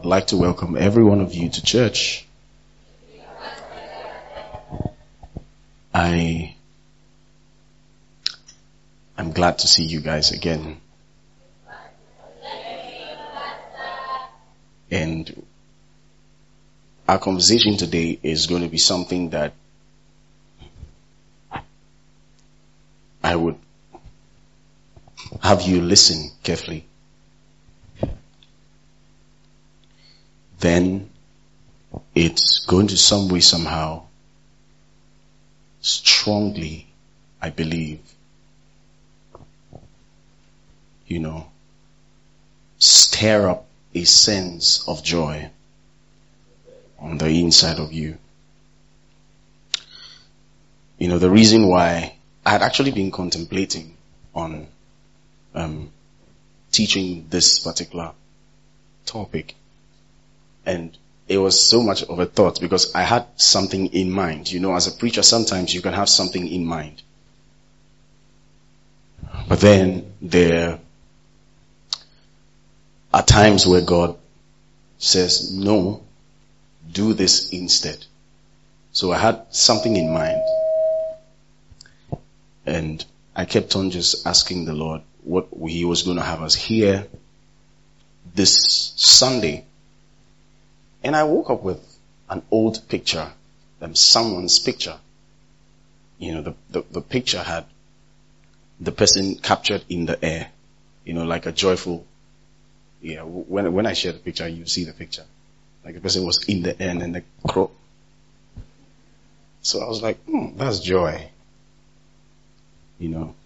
I'd like to welcome every one of you to church. I'm glad to see you guys again. And our conversation today is going to be something that I would have you listen carefully. Then it's going to some way, somehow, strongly, I believe, stir up a sense of joy on the inside of you. The reason why I had actually been contemplating on teaching this particular topic, and it was so much of a thought because I had something in mind. As a preacher, sometimes you can have something in mind. But then there are times where God says, no, do this instead. So I had something in mind. And I kept on just asking the Lord what He was going to have us hear this Sunday. And I woke up with an old picture, someone's picture. The picture had the person captured in the air, like a joyful, when I share the picture, you see the picture. Like the person was in the air and then the crow. So I was like, that's joy. And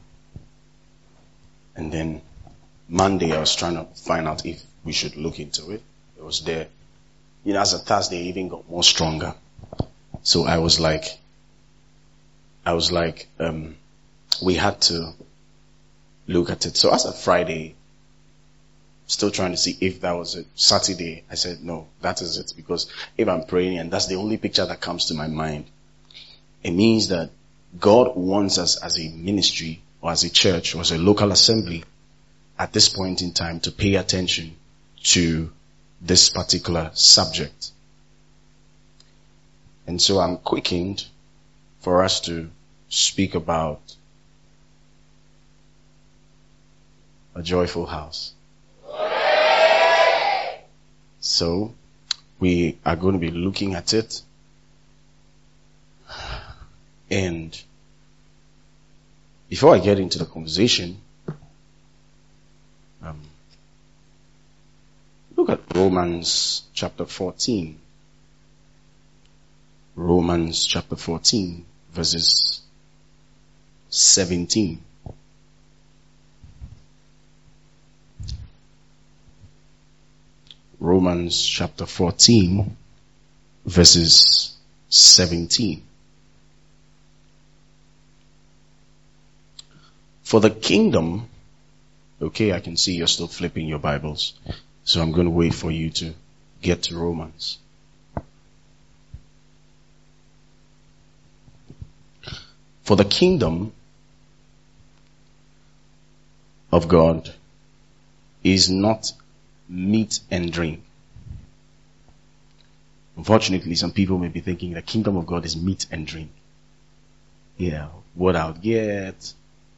then Monday I was trying to find out if we should look into it. It was there. As a Thursday, it even got more stronger. So I was like, we had to look at it. So as a Friday, still trying to see if that was it. Saturday, I said, no, that is it. Because if I'm praying and that's the only picture that comes to my mind, it means that God wants us as a ministry or as a church or as a local assembly at this point in time to pay attention to this particular subject. And so I'm quickened for us to speak about a joyful house. So we are going to be looking at it. And before I get into the conversation, look at Romans chapter 14. Romans chapter 14, verses 17. Romans chapter 14, verses 17. For the kingdom, okay, I can see you're still flipping your Bibles, so I'm going to wait for you to get to Romans. For the kingdom of God is not meat and drink. Unfortunately, some people may be thinking the kingdom of God is meat and drink. Yeah, what I'll get,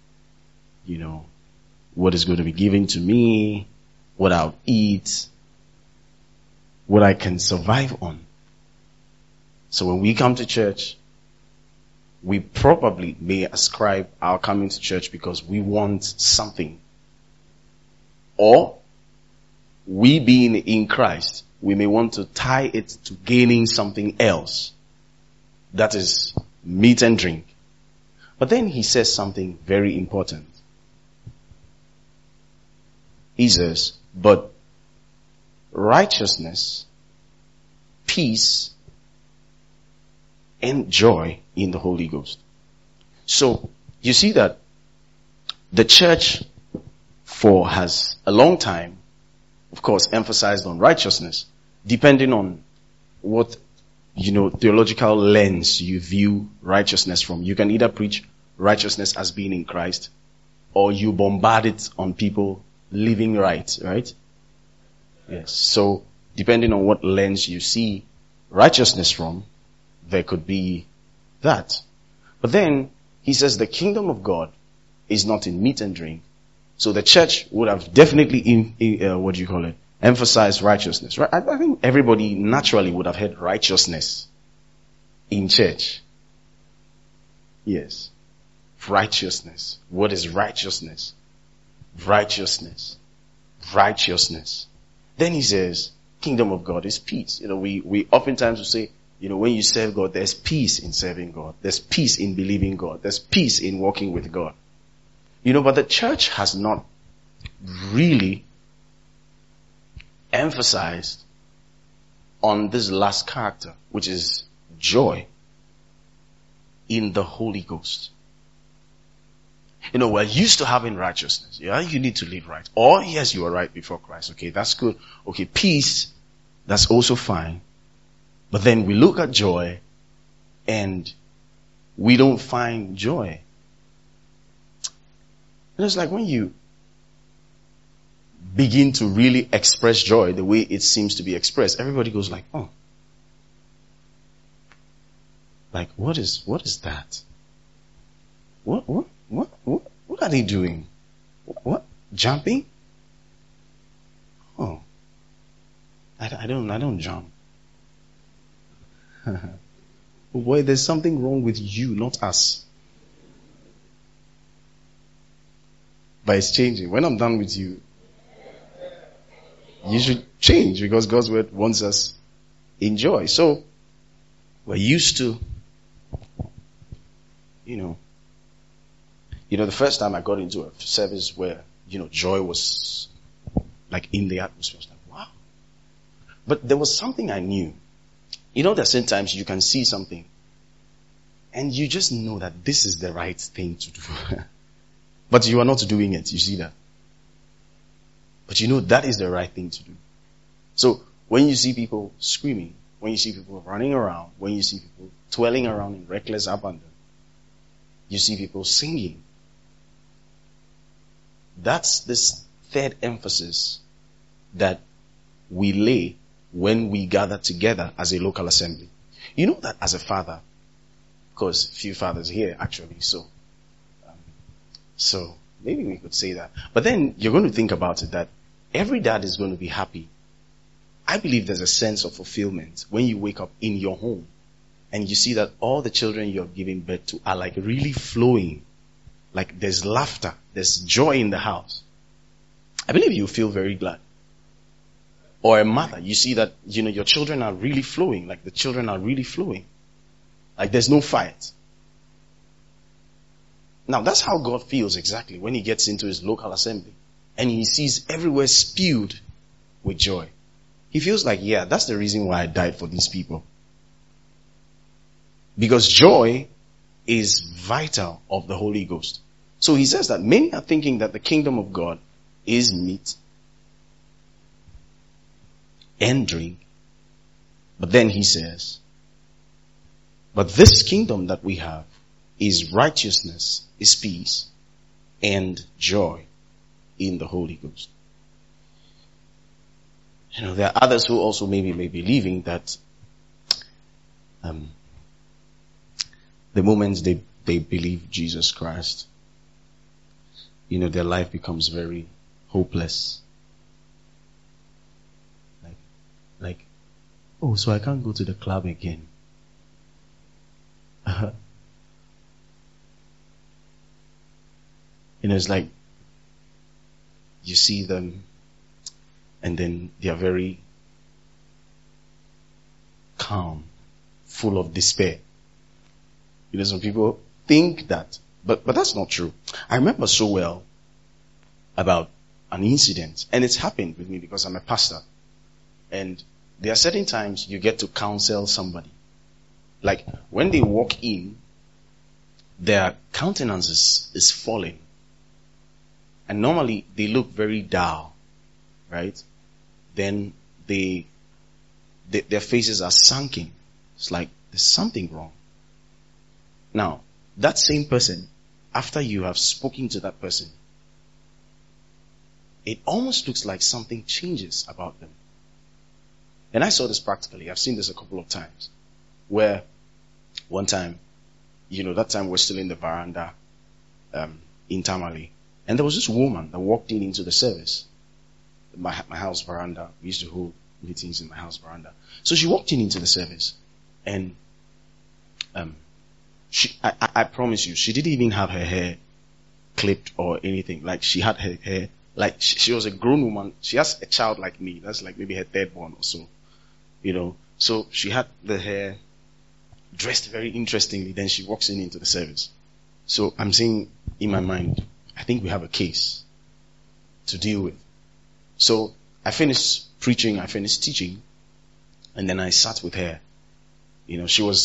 what is going to be given to me, what I'll eat, what I can survive on. So when we come to church, we probably may ascribe our coming to church because we want something. Or, we being in Christ, we may want to tie it to gaining something else. That is meat and drink. But then he says something very important. He says, but righteousness, peace, and joy in the Holy Ghost. So, you see that the church has a long time, of course, emphasized on righteousness, depending on what, theological lens you view righteousness from. You can either preach righteousness as being in Christ, or you bombard it on people living right? Yes. So depending on what lens you see righteousness from, there could be that. But then he says the kingdom of God is not in meat and drink. So the church would have definitely emphasized righteousness. Right? I think everybody naturally would have had righteousness in church. Yes. Righteousness. What is righteousness? Righteousness. Righteousness. Then he says, kingdom of God is peace. We oftentimes will say, when you serve God, there's peace in serving God. There's peace in believing God. There's peace in walking with God. But the church has not really emphasized on this last character, which is joy in the Holy Ghost. We're used to having righteousness. Yeah, you need to live right. Or, yes, you are right before Christ. Okay, that's good. Okay, peace, that's also fine. But then we look at joy and we don't find joy. It's like when you begin to really express joy the way it seems to be expressed, everybody goes like, oh. Like, what is that? What are they doing? What? Jumping? Oh. I don't jump. Boy, there's something wrong with you, not us. But it's changing. When I'm done with you, you should change because God's word wants us in joy. So, we're used to, the first time I got into a service where, joy was like in the atmosphere, I was like, wow. But there was something I knew. There's sometimes you can see something and you just know that this is the right thing to do. But you are not doing it. You see that? But that is the right thing to do. So when you see people screaming, when you see people running around, when you see people twirling around in reckless abandon, you see people singing. That's this third emphasis that we lay when we gather together as a local assembly. That as a father, because few fathers here actually, so maybe we could say that. But then you're going to think about it that every dad is going to be happy. I believe there's a sense of fulfillment when you wake up in your home and you see that all the children you're giving birth to are like really flowing. Like there's laughter, there's joy in the house. I believe you feel very glad. Or a mother, you see that, your children are really flowing, like the children are really flowing. Like there's no fight. Now that's how God feels exactly when he gets into his local assembly and he sees everywhere spewed with joy. He feels like, yeah, that's the reason why I died for these people. Because joy is vital of the Holy Ghost. So he says that many are thinking that the kingdom of God is meat and drink. But then he says, but this kingdom that we have is righteousness, is peace, and joy in the Holy Ghost. There are others who also maybe may be believing that the moment they believe Jesus Christ, their life becomes very hopeless. Like, oh, so I can't go to the club again. It's like you see them and then they are very calm, full of despair. Some people think that, but that's not true. I remember so well about an incident, and it's happened with me because I'm a pastor. And there are certain times you get to counsel somebody. Like when they walk in, their countenance is falling. And normally they look very dull, right? Then their faces are sunken. It's like there's something wrong. Now, that same person, after you have spoken to that person, it almost looks like something changes about them. And I saw this practically. I've seen this a couple of times. Where one time, that time we're still in the veranda in Tamale. And there was this woman that walked into the service. My house veranda. We used to hold meetings in my house veranda. So she walked into the service. And I promise you, she didn't even have her hair clipped or anything. Like, she had her hair, like, she was a grown woman. She has a child like me. That's like maybe her third born or so. So she had the hair dressed very interestingly. Then she walks into the service. So I'm saying in my mind, I think we have a case to deal with. So I finished preaching, I finished teaching, and then I sat with her. She was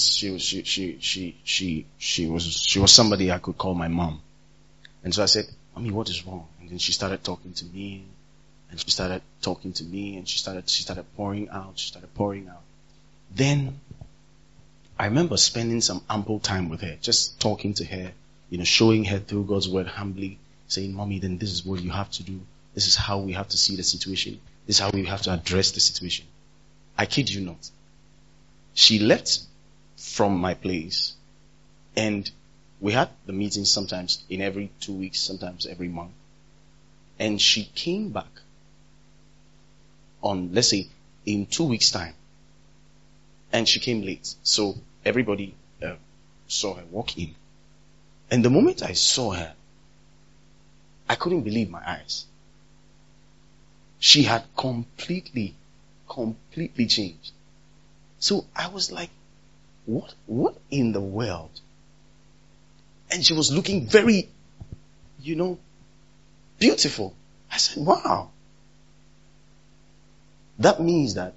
somebody I could call my mom. And so I said, Mommy, what is wrong? And then she started talking to me, and she started pouring out. Then I remember spending some ample time with her, just talking to her, showing her through God's word humbly, saying, Mommy, then this is what you have to do. This is how we have to see the situation. This is how we have to address the situation. I kid you not. She left from my place, and we had the meetings sometimes in every 2 weeks, sometimes every month. And she came back on, let's say, in 2 weeks' time. And she came late. So everybody saw her walk in. And the moment I saw her, I couldn't believe my eyes. She had completely changed. So I was like, what in the world? And she was looking very, beautiful. I said, wow. That means that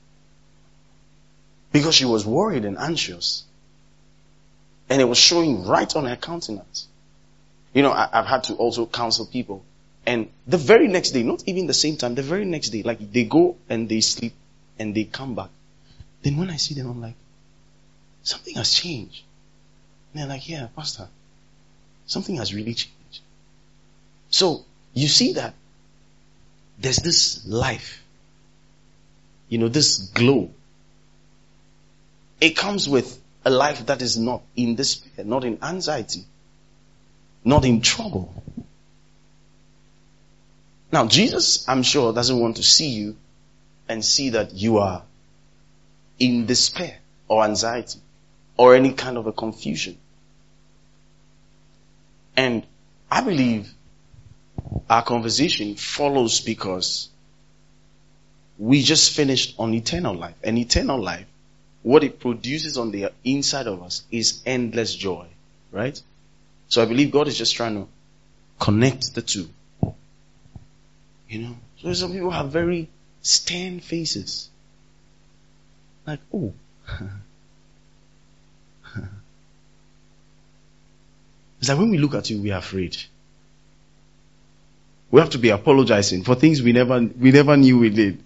because she was worried and anxious, and it was showing right on her countenance. I've had to also counsel people. And the very next day, not even the same time, the very next day, like they go and they sleep and they come back. Then when I see them, I'm like, something has changed. And they're like, yeah, Pastor, something has really changed. So you see that there's this life, this glow. It comes with a life that is not in despair, not in anxiety, not in trouble. Now, Jesus, I'm sure, doesn't want to see you and see that you are in despair or anxiety or any kind of a confusion. And I believe our conversation follows because we just finished on eternal life. And eternal life, what it produces on the inside of us is endless joy, right? So I believe God is just trying to connect the two. So some people have very stern faces. Like, oh. It's like when we look at you, we are afraid. We have to be apologizing for things we never knew we did.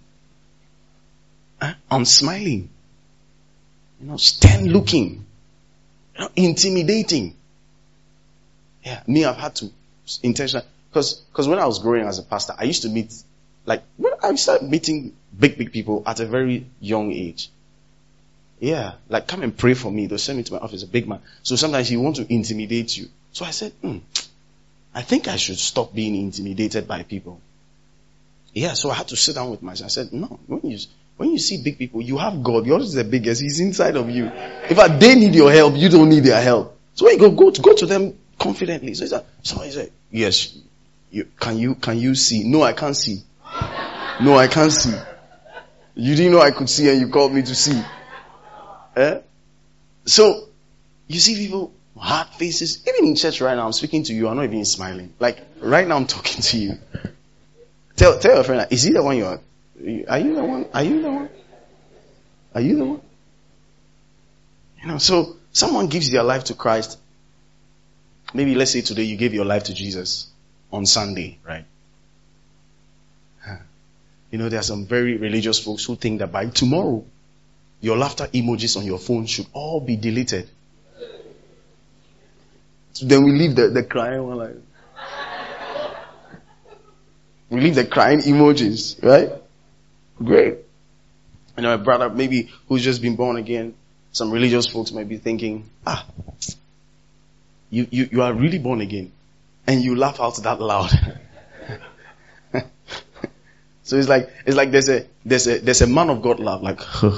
I'm smiling. Stern looking. Intimidating. Yeah, me, I've had to intentionally, because when I was growing as a pastor, I used to meet, when I started meeting big people at a very young age. Yeah, come and pray for me. They'll send me to my office, a big man. So sometimes he wants to intimidate you. So I said, I think I should stop being intimidated by people. Yeah, so I had to sit down with myself. I said, no, when you see big people, you have God. Yours is the biggest. He's inside of you. In fact, they need your help. You don't need their help. So when you go to them confidently. So somebody said, yes, can you see? No, I can't see. No, I can't see. You didn't know I could see and you called me to see. So, you see people, hard faces. Even in church right now, I'm speaking to you, I'm not even smiling. Right now I'm talking to you. Tell your friend, is he the one are you the one? Are you the one? Are you the one? So someone gives their life to Christ. Maybe let's say today you gave your life to Jesus on Sunday, right? There are some very religious folks who think that by tomorrow, your laughter emojis on your phone should all be deleted. So then we leave the crying one we leave the crying emojis, right? Great. You know, a brother maybe who's just been born again, some religious folks might be thinking, you are really born again. And you laugh out that loud. So it's like there's a man of God laugh, like,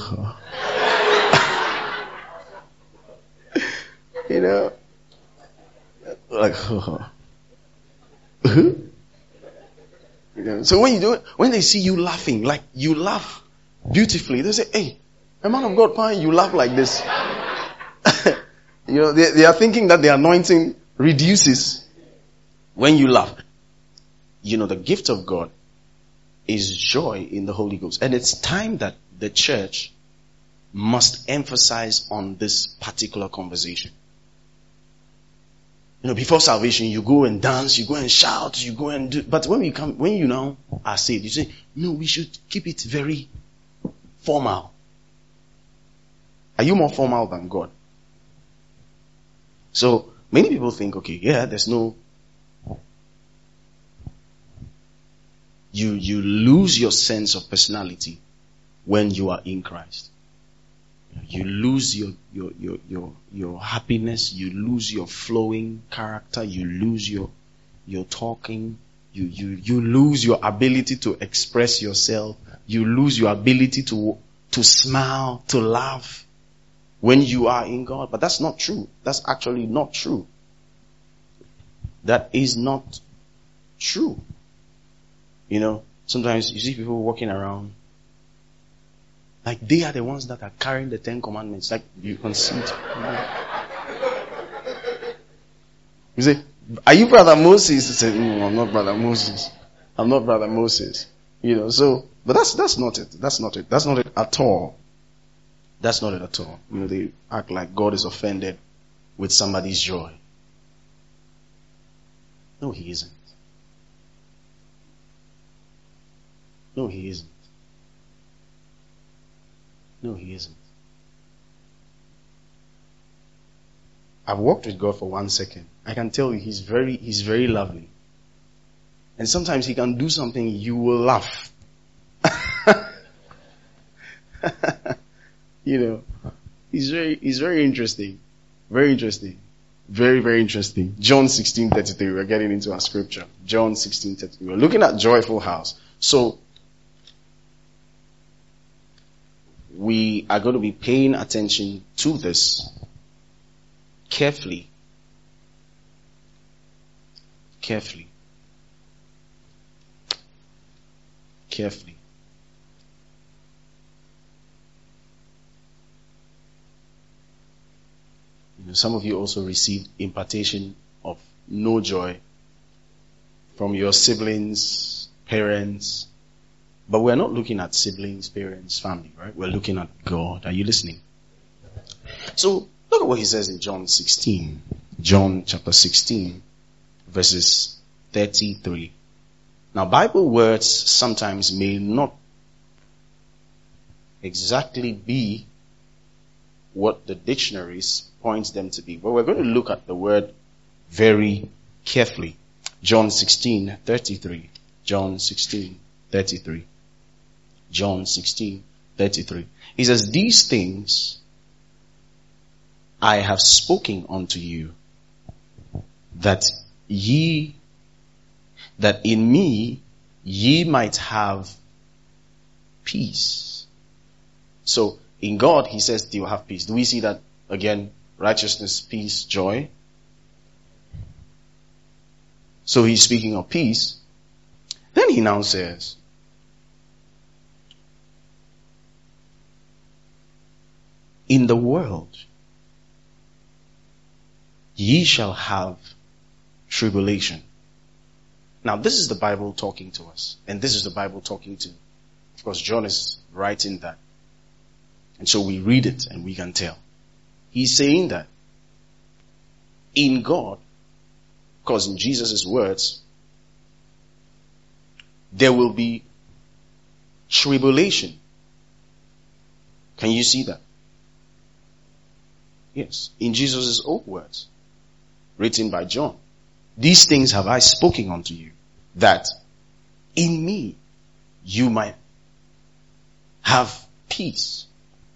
you know, like, you know. So when you do it, when they see you laughing, like you laugh beautifully, they say, hey, a man of God, you laugh like this. You know, they are thinking that the anointing reduces when you laugh. You know, the gift of God is joy in the Holy Ghost. And it's time that the church must emphasize on this particular conversation. You know, before salvation, you go and dance, you go and shout, you go and do, but when you now are saved, you say, no, we should keep it very formal. Are you more formal than God? So, many people think, okay, yeah, there's no, you lose your sense of personality when you are in Christ. You lose your happiness, you lose your flowing character, you lose your talking, you lose your ability to express yourself, you lose your ability to smile, to laugh when you are in God. But that's not true. That's actually not true. That is not true. You know, sometimes you see people walking around like they are the ones that are carrying the 10 Commandments. Like you can see it. You say, are you Brother Moses? You say, no, I'm not Brother Moses. I'm not Brother Moses. You know, so, but that's not it. That's not it. That's not it at all. That's not it at all. You know, they act like God is offended with somebody's joy. No, He isn't. No, He isn't. No, He isn't. I've walked with God for 1 second. I can tell you He's very lovely. And sometimes He can do something, you will laugh. You know, He's very interesting. Very interesting. Very, very interesting. John 16:33. We're getting into our scripture. John 16:33. We're looking at Joyful House. So, we are going to be paying attention to this carefully. Carefully. Carefully. You know, some of you also received impartation of no joy from your siblings, parents. But we're not looking at siblings, parents, family, right? We're looking at God. Are you listening? So, look at what He says in John 16. John chapter 16, verses 33. Now, Bible words sometimes may not exactly be what the dictionaries points them to be. But we're going to look at the word very carefully. John 16:33. John 16:33. John 16:33. He says, these things I have spoken unto you, that in me ye might have peace. So in God, He says you have peace. Do we see that again? Righteousness, peace, joy. So He's speaking of peace. Then He now says, in the world ye shall have tribulation. Now this is the Bible talking to us. And this is the Bible talking to, of course, John is writing that. And so we read it and we can tell. He's saying that in God, because in Jesus' words, there will be tribulation. Can you see that? Yes. In Jesus' own words, written by John. These things have I spoken unto you, that in me you might have peace.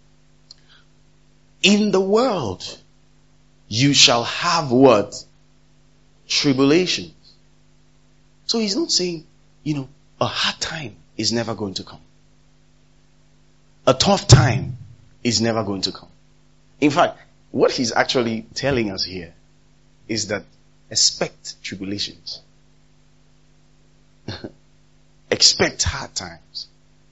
In the world, you shall have what? Tribulations. So he's not saying, a hard time is never going to come. A tough time is never going to come. In fact, what he's actually telling us here is that expect tribulations. Expect hard times.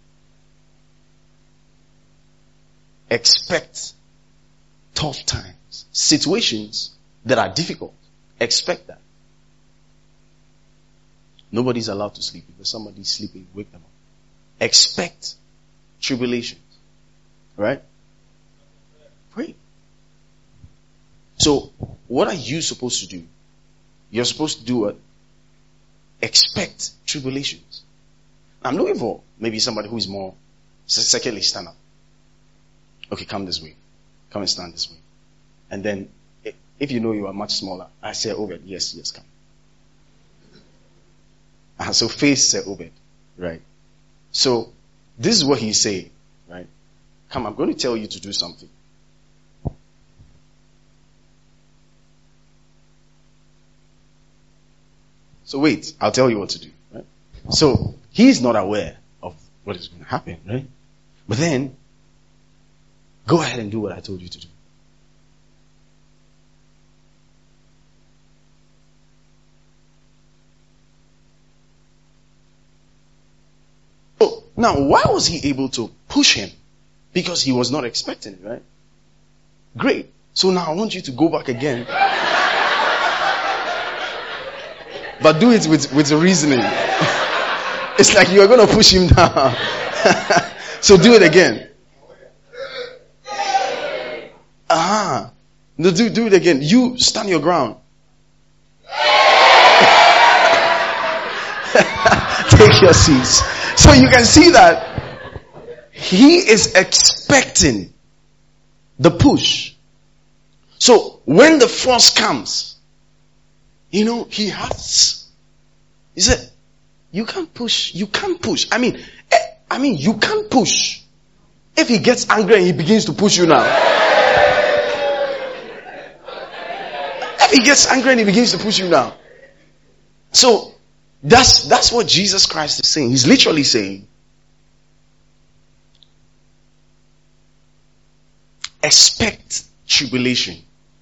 Expect tough times. Situations that are difficult. Expect that. Nobody's allowed to sleep. If somebody's sleeping, wake them up. Expect tribulations. Right? Pray. So, what are you supposed to do? You're supposed to do what? Expect tribulations. I'm looking for maybe somebody who is more, secondly, stand up. Okay, come this way. Come and stand this way. And then, if you know you are much smaller, I say, Obed, yes, come. So face Sir Obed, right? So, this is what he's saying, right? Come, I'm going to tell you to do something. So wait, I'll tell you what to do, right? So, he's not aware of what is going to happen, right? But then, go ahead and do what I told you to do. So, now, why was he able to push him? Because he was not expecting it, right? Great. So now I want you to go back again. But do it with reasoning. It's like you are going to push him down. So do it again. No, do it again. You stand your ground. Take your seats. So you can see that he is expecting the push. So when the force comes, he said, you can't push. I mean, you can't push. If he gets angry and he begins to push you now. If he gets angry and he begins to push you now. So, that's what Jesus Christ is saying. He's literally saying, expect tribulation.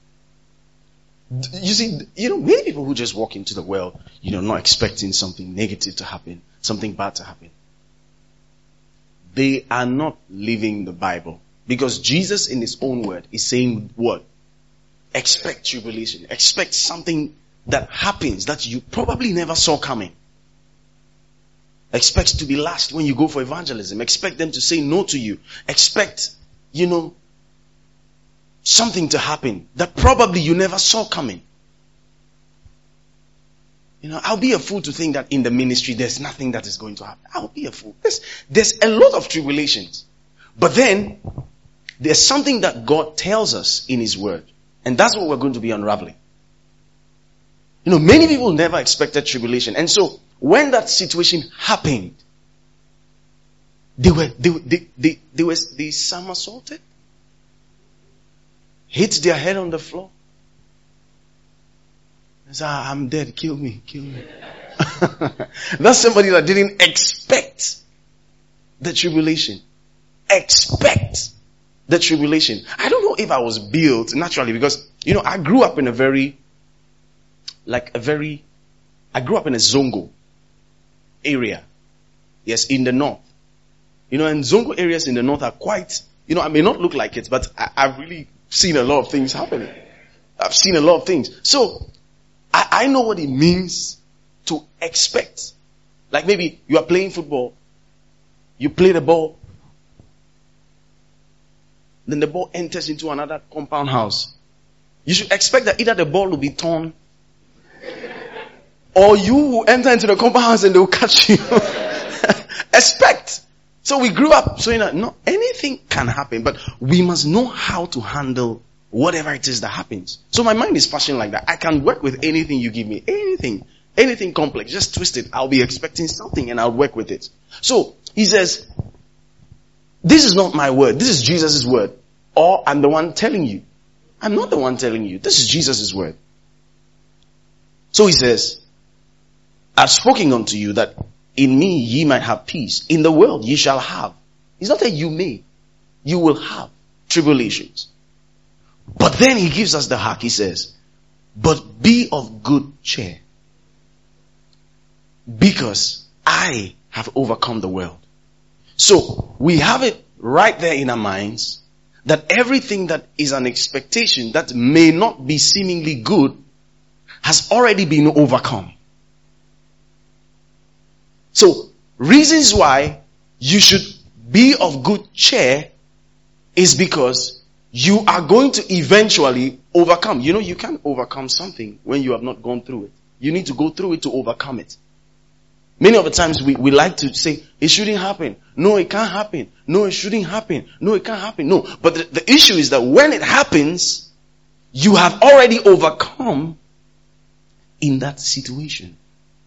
You see, many people who just walk into the world, not expecting something negative to happen, something bad to happen. They are not living the Bible. Because Jesus in his own word is saying what? Expect tribulation. Expect something that happens that you probably never saw coming. Expect to be last when you go for evangelism. Expect them to say no to you. Expect, something to happen that probably you never saw coming. I'll be a fool to think that in the ministry there's nothing that is going to happen. I'll be a fool. There's a lot of tribulations. But then, there's something that God tells us in his word. And that's what we're going to be unraveling. Many people never expected tribulation. And so, when that situation happened, they somersaulted, hit their head on the floor. They said, I'm dead, kill me. That's somebody that didn't expect the tribulation. Expect the tribulation. I don't know if I was built naturally because, I grew up in I grew up in a Zongo area. Yes, in the north. And Zongo areas in the north are quite, I may not look like it, but I've really seen a lot of things happening. I've seen a lot of things. So, I know what it means to expect. Like maybe you are playing football. You play the ball. Then the ball enters into another compound house. You should expect that either the ball will be torn or you will enter into the compound house and they will catch you. Expect. So we grew up so no, anything can happen, but we must know how to handle whatever it is that happens. So my mind is fashioned like that. I can work with anything you give me. Anything complex. Just twist it. I'll be expecting something and I'll work with it. So he says, This is not my word. This is Jesus' word. Or I'm the one telling you. I'm not the one telling you. This is Jesus' word. So he says, I've spoken unto you that in me ye might have peace. In the world ye shall have. It's not that you may. You will have tribulations. But then he gives us the hack. He says, but be of good cheer, because I have overcome the world. So we have it right there in our minds that everything that is an expectation that may not be seemingly good has already been overcome. So reasons why you should be of good cheer is because you are going to eventually overcome. You know, you can't overcome something when you have not gone through it. You need to go through it to overcome it. Many of the times we like to say, it shouldn't happen. No, it can't happen. No, it shouldn't happen. No, it can't happen. No. But the issue is that when it happens, you have already overcome in that situation.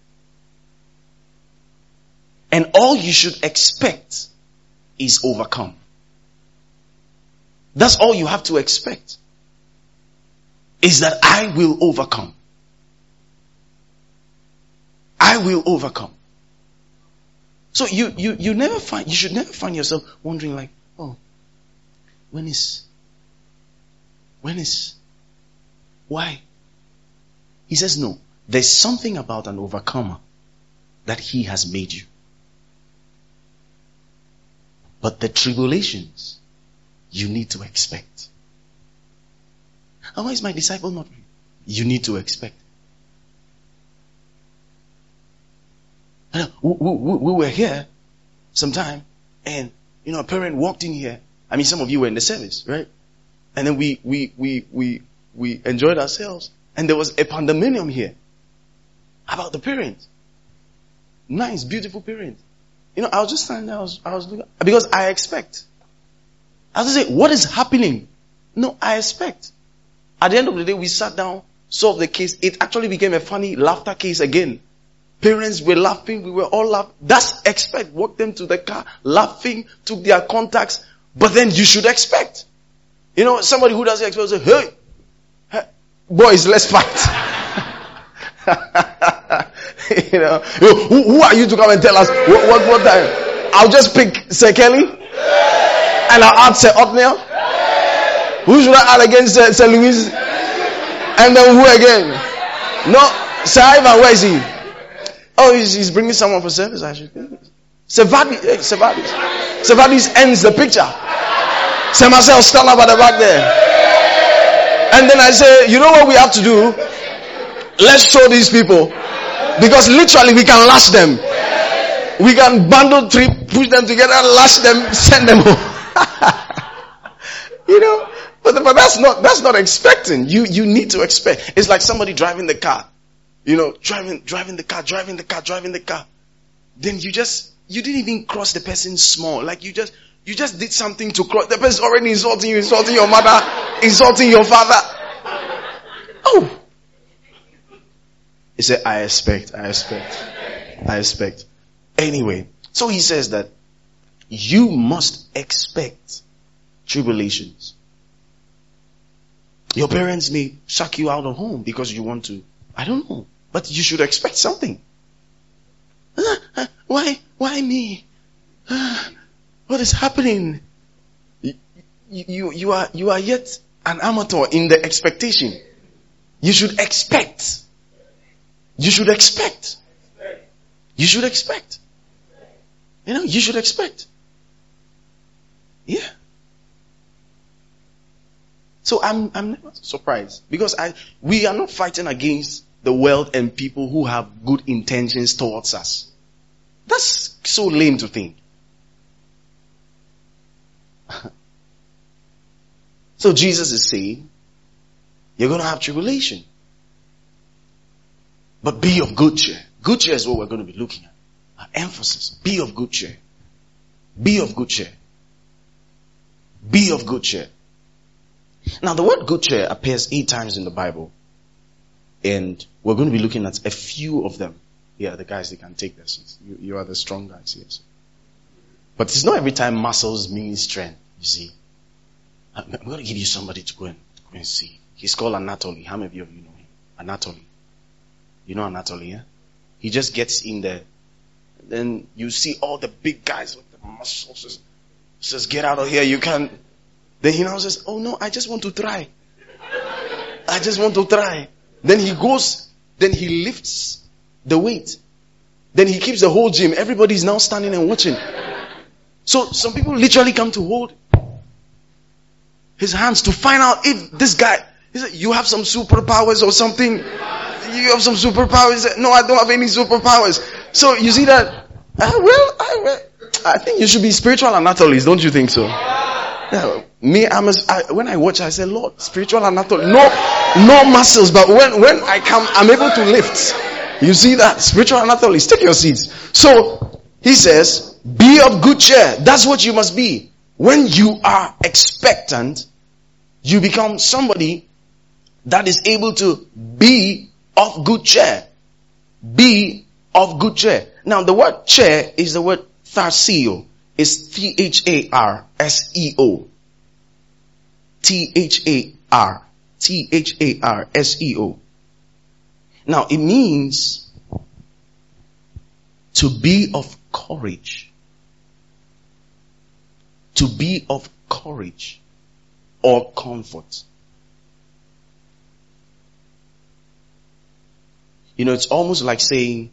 And all you should expect is overcome. That's all you have to expect. Is that I will overcome. I will overcome. So you should never find yourself wondering like, oh, why? He says no. There's something about an overcomer that he has made you. But the tribulations you need to expect. And why is my disciple not? You need to expect. We were here sometime, and a parent walked in here. I mean, some of you were in the service, right? And then we enjoyed ourselves, and there was a pandemonium here about the parent. Nice, beautiful parent. I was just standing there. I was looking, because I expect. I was saying, what is happening? No, I expect. At the end of the day, we sat down, solved the case. It actually became a funny laughter case again. Parents were laughing. We were all laughing. That's expect. Walked them to the car, laughing, took their contacts. But then you should expect. Somebody who doesn't expect will say, hey, boys, let's fight. Who are you to come and tell us what time? I'll just pick Sir Kelly. And I'll add Sir Othniel. Who should I add again? Sir Louis? And then who again? No, Sir Ivan, where is he? Oh, he's bringing someone for service, I should think. Sir Vadis. Sir Vadis ends the picture. Sir Marcel, stand up at the back there. And then I say, you know what we have to do? Let's show these people. Because literally we can lash them. We can bundle three, push them together, lash them, send them home. But that's not expecting. You need to expect. It's like somebody driving the car. Driving the car. Then you didn't even cross the person small. Like you just did something to cross. The person's already insulting you, insulting your mother, insulting your father. Oh. He said, I expect. Anyway, so he says that you must expect tribulations. Your parents may suck you out of home because you want to. I don't know. But you should expect something. Why me? What is happening? You are yet an amateur in the expectation. You should expect. You should expect. You should expect. You should expect. Yeah. So I'm never surprised because we are not fighting against the world and people who have good intentions towards us. That's so lame to think. So Jesus is saying, you're going to have tribulation. But be of good cheer. Good cheer is what we're going to be looking at. Our emphasis. Be of good cheer. Be of good cheer. Be of good cheer. Now the word good cheer appears 8 times in the Bible. And we're going to be looking at a few of them. Yeah, the guys, they can take their seats. You are the strong guys, yes. But it's not every time muscles mean strength, you see. I'm going to give you somebody to go and see. He's called Anatoly. How many of you know him? Anatoly. You know Anatoly, yeah? He just gets in there. Then you see all the big guys with the muscles. Says, get out of here, you can't. Then he now says, oh no, I just want to try. I just want to try. Then he goes, then he lifts the weight. Then he keeps the whole gym. Everybody's now standing and watching. So some people literally come to hold his hands to find out if this guy, he said, you have some superpowers or something. You have some superpowers. No, I don't have any superpowers. So you see that, I think you should be spiritual Anatolies, don't you think so? Yeah, when I watch, I say, Lord, spiritual Anatoly, no muscles, but when I come, I'm able to lift. You see that? Spiritual Anatolies, take your seats. So, he says, be of good cheer. That's what you must be. When you are expectant, you become somebody that is able to be of good cheer. Be of good cheer. Now, the word cheer is the word tharseo. It's Tharseo. Tharseo. Now, it means to be of courage. To be of courage or comfort. You know, it's almost like saying,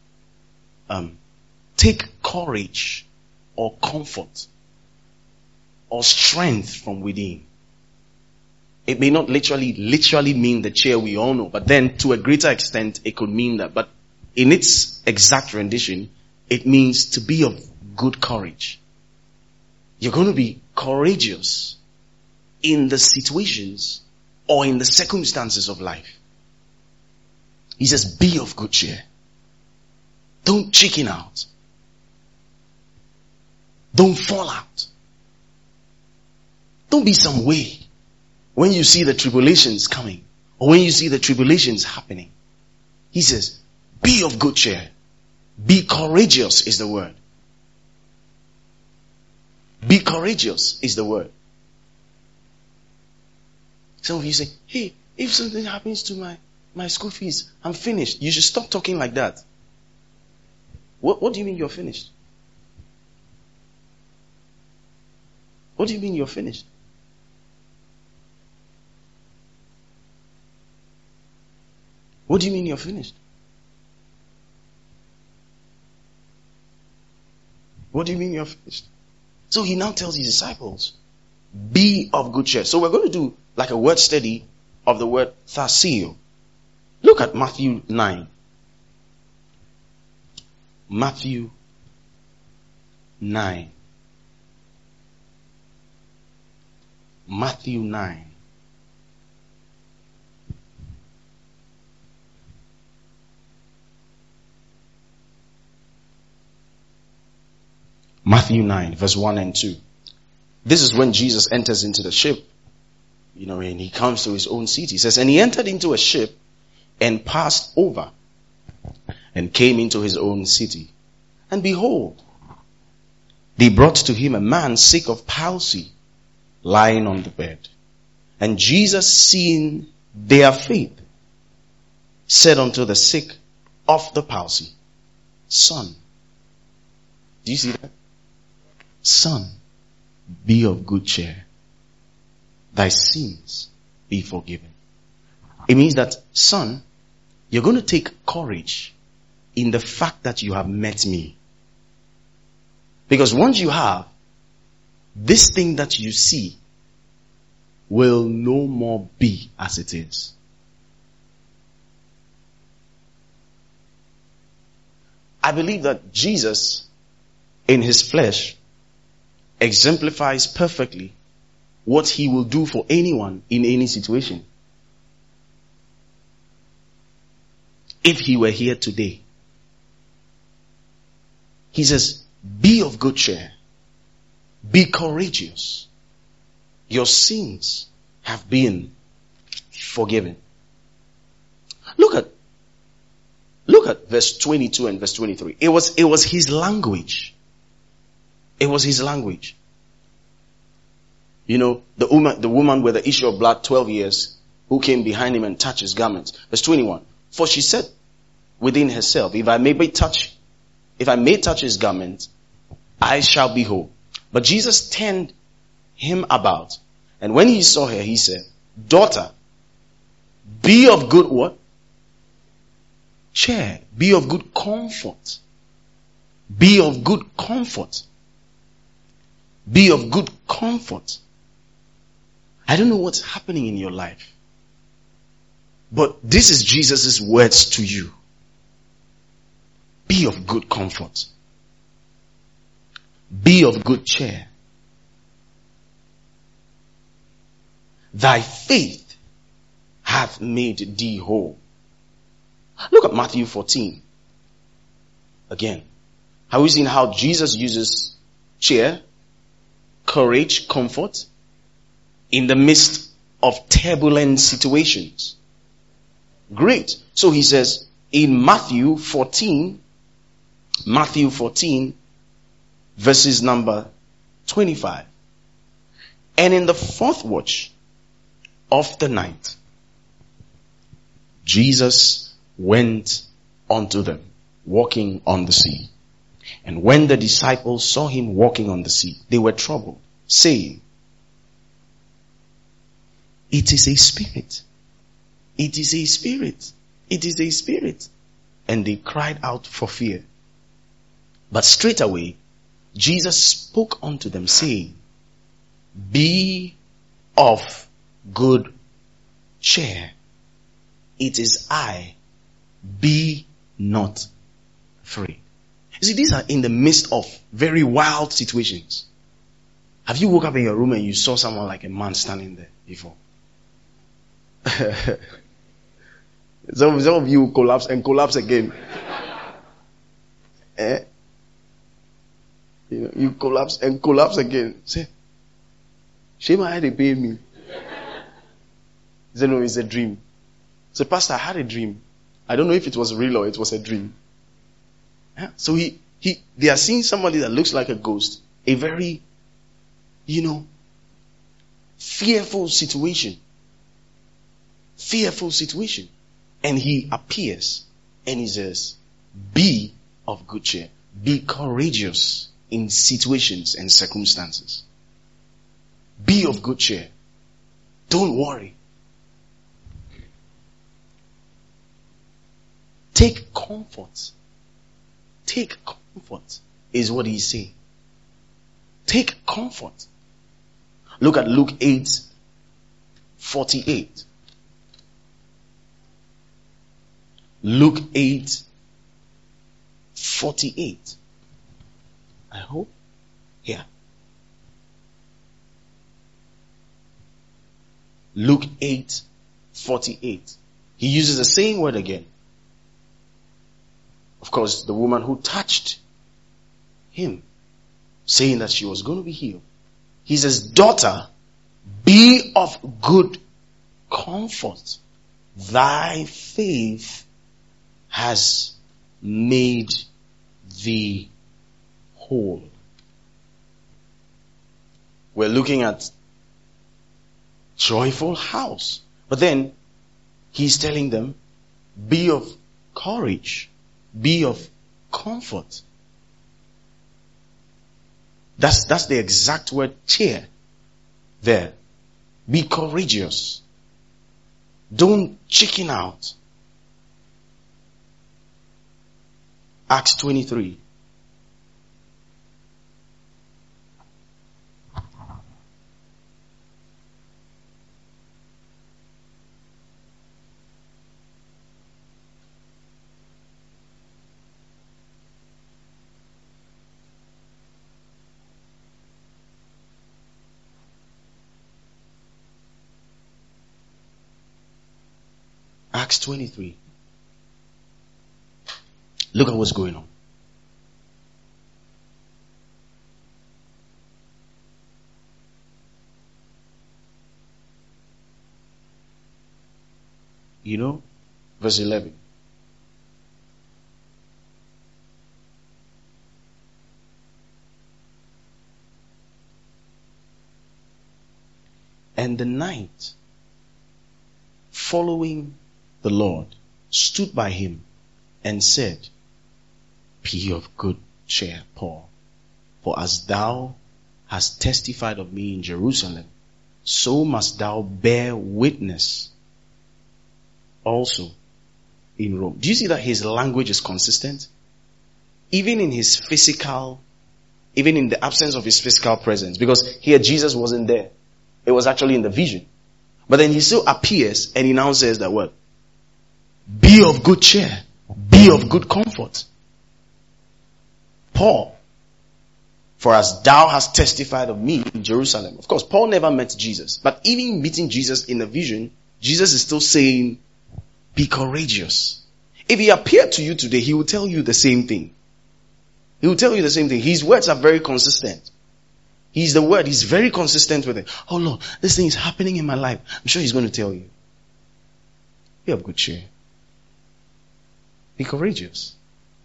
take courage or comfort or strength from within. It may not literally mean the chair we all know, but then to a greater extent it could mean that. But in its exact rendition, it means to be of good courage. You're going to be courageous in the situations or in the circumstances of life. He says, be of good cheer. Don't chicken out. Don't fall out. Don't be some way when you see the tribulations coming or when you see the tribulations happening. He says, be of good cheer. Be courageous is the word. Be courageous is the word. Some of you say, hey, if something happens to my school fees, I'm finished. You should stop talking like that. What do you mean you're finished? What do you mean you're finished? What do you mean you're finished? What do you mean you're finished? So he now tells his disciples, be of good cheer. So we're going to do like a word study of the word tharseo. Look at Matthew 9. Matthew 9. Matthew 9. Matthew 9, verse 1 and 2. This is when Jesus enters into the ship, and he comes to his own city. He says, and he entered into a ship and passed over and came into his own city. And behold, they brought to him a man sick of palsy, lying on the bed. And Jesus, seeing their faith, said unto the sick of the palsy, Son. Do you see that? Son, be of good cheer. Thy sins be forgiven. It means that, son, you're going to take courage in the fact that you have met me. Because once you have, this thing that you see will no more be as it is. I believe that Jesus, in his flesh, exemplifies perfectly what he will do for anyone in any situation. If he were here today, he says, be of good cheer. Be courageous. Your sins have been forgiven. Look at verse 22 and verse 23. It was his language. It was his language. You know, the woman with the issue of blood 12 years, who came behind him and touched his garments. Verse 21. For she said within herself, if I may touch his garment, I shall be whole. But Jesus turned him about, and when he saw her, he said, daughter, be of good what? Cheer. Be of good comfort. Be of good comfort. Be of good comfort. I don't know what's happening in your life, but this is Jesus' words to you. Be of good comfort. Be of good cheer. Thy faith hath made thee whole. Look at Matthew 14. Again. Have we seen how Jesus uses cheer, courage, comfort in the midst of turbulent situations? Great. So he says in Matthew 14, verses number 25. And in the fourth watch of the night, Jesus went unto them, walking on the sea. And when the disciples saw him walking on the sea, they were troubled, saying, it is a spirit. It is a spirit. It is a spirit. And they cried out for fear. But straightway, Jesus spoke unto them, saying, be of good cheer. It is I. Be not afraid. You see, these are in the midst of very wild situations. Have you woke up in your room and you saw someone like a man standing there before? Some of you collapse and collapse again. You collapse and collapse again. Say, shame I had a pain me. He said, no, it's a dream. So, Pastor, I had a dream. I don't know if it was real or it was a dream. So they are seeing somebody that looks like a ghost. A very, fearful situation. Fearful situation. And he appears and he says, be of good cheer. Be courageous in situations and circumstances. Be of good cheer. Don't worry. Take comfort. Take comfort is what he's saying. Take comfort. Look at Luke 8:48. Luke 8:48. I hope. Here. Luke 8:48. He uses the same word again. Of course, the woman who touched him, saying that she was going to be healed. He says, daughter, be of good comfort. Thy faith has made thee whole. We're looking at joyful house. But then he's telling them, be of courage. Be of comfort. That's the exact word cheer there. Be courageous. Don't chicken out. Acts 23. Acts 23. Look at what's going on. Verse 11. And the knight, following the Lord, stood by him and said, Be of good cheer, Paul, for as thou hast testified of me in Jerusalem, so must thou bear witness also in Rome. Do you see that his language is consistent? Even in his physical, even in the absence of his physical presence, because here Jesus wasn't there. It was actually in the vision. But then he still appears and he now says that what? Be of good cheer. Be of good comfort. Paul, for as thou hast testified of me in Jerusalem. Of course, Paul never met Jesus. But even meeting Jesus in the vision, Jesus is still saying, be courageous. If he appeared to you today, he will tell you the same thing. He will tell you the same thing. His words are very consistent. He's the word. He's very consistent with it. Oh Lord, this thing is happening in my life. I'm sure he's going to tell you. Be of good cheer. Be courageous.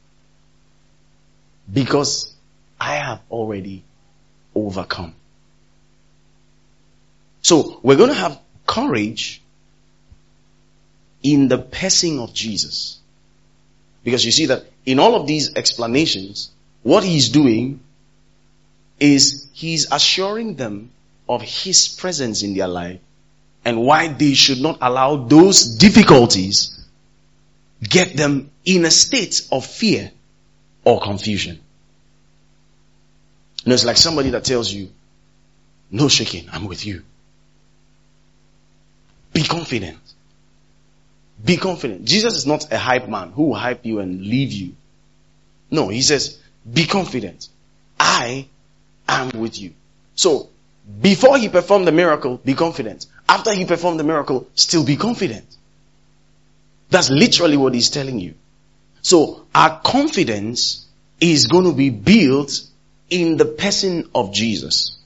Because I have already overcome. So we're going to have courage in the person of Jesus. Because you see that in all of these explanations, what he's doing is he's assuring them of his presence in their life and why they should not allow those difficulties get them in a state of fear or confusion. You know, it's like somebody that tells you, no shaking, I'm with you. Be confident. Be confident. Jesus is not a hype man who will hype you and leave you. No, he says, be confident. I am with you. So, before he performed the miracle, be confident. After he performed the miracle, still be confident. That's literally what he's telling you. So, our confidence is going to be built in the person of Jesus.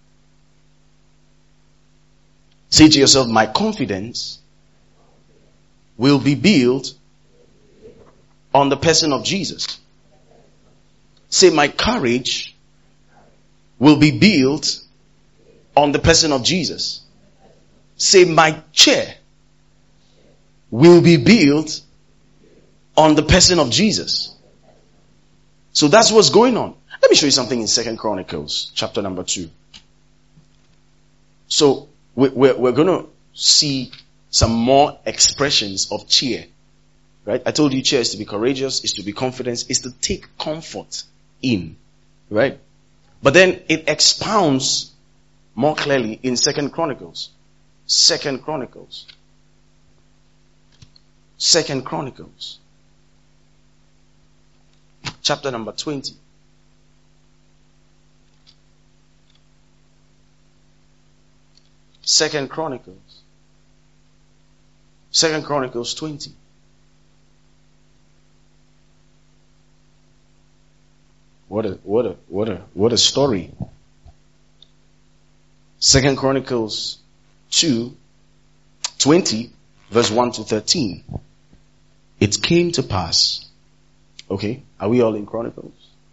Say to yourself, my confidence will be built on the person of Jesus. Say, my courage will be built on the person of Jesus. Say, my chair will be built on the person of Jesus. So that's what's going on. Let me show you something in 2 Chronicles, chapter number 2. So we're going to see some more expressions of cheer. Right? I told you cheer is to be courageous, is to be confident, is to take comfort in. Right? But then it expounds more clearly in 2 Chronicles. 2 Chronicles. 2 Chronicles. Chapter number 20. Second Chronicles 20. What a story. 2 Chronicles 2:20, verse 1 to 13. It came to pass. Okay, are we all in Chronicles?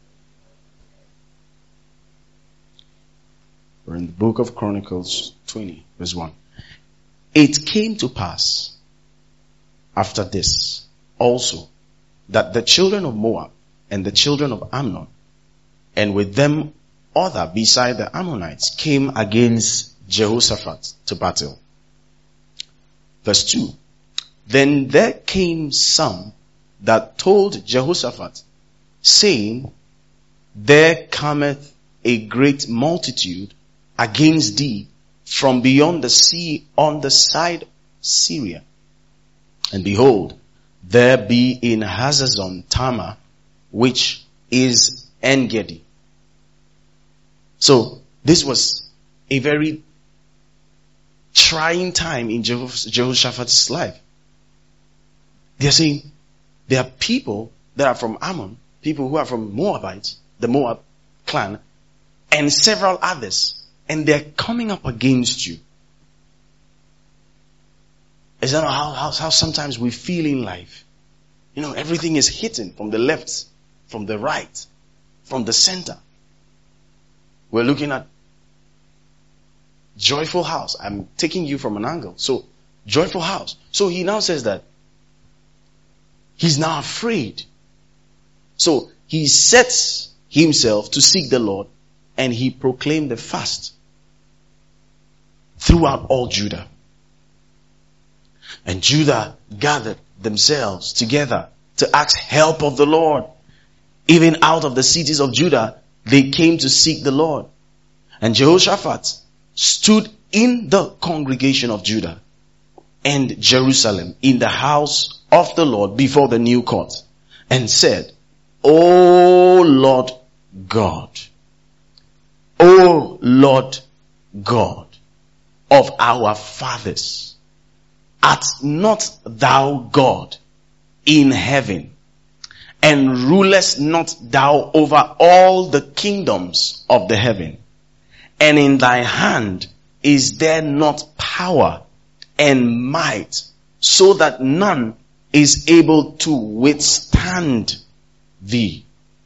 We're in the book of Chronicles 20, verse 1. It came to pass after this also that the children of Moab and the children of Ammon, and with them other beside the Ammonites, came against Jehoshaphat to battle. Verse 2. Then there came some that told Jehoshaphat, saying, there cometh a great multitude against thee from beyond the sea on the side of Syria. And behold, there be in Hazazon Tamar, which is En-Gedi. So, this was a very trying time in Jehoshaphat's life. They're saying, there are people that are from Ammon, people who are from Moabites, the Moab clan, and several others. And they're coming up against you. Is that how sometimes we feel in life? You know, everything is hitting from the left, from the right, from the center. We're looking at Joyful house. I'm taking you from an angle. So, joyful house. So he now says that he's now afraid. So he sets himself to seek the Lord, and he proclaimed a fast throughout all Judah. And Judah gathered themselves together to ask help of the Lord. Even out of the cities of Judah, they came to seek the Lord. And Jehoshaphat stood in the congregation of Judah and Jerusalem in the house of the Lord before the new court, and said, O Lord God, O Lord God of our fathers, art not thou God in heaven, and rulest not thou over all the kingdoms of the heaven? And in thy hand is there not power and might, so that none is able to withstand thee?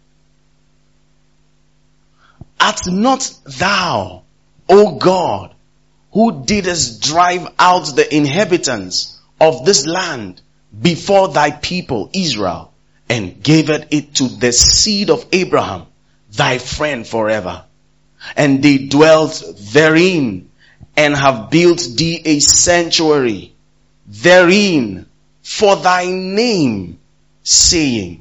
Art not thou, O God, who didst drive out the inhabitants of this land before thy people Israel, and gavest it to the seed of Abraham, thy friend forever? And they dwelt therein, and have built thee a sanctuary therein for thy name, saying.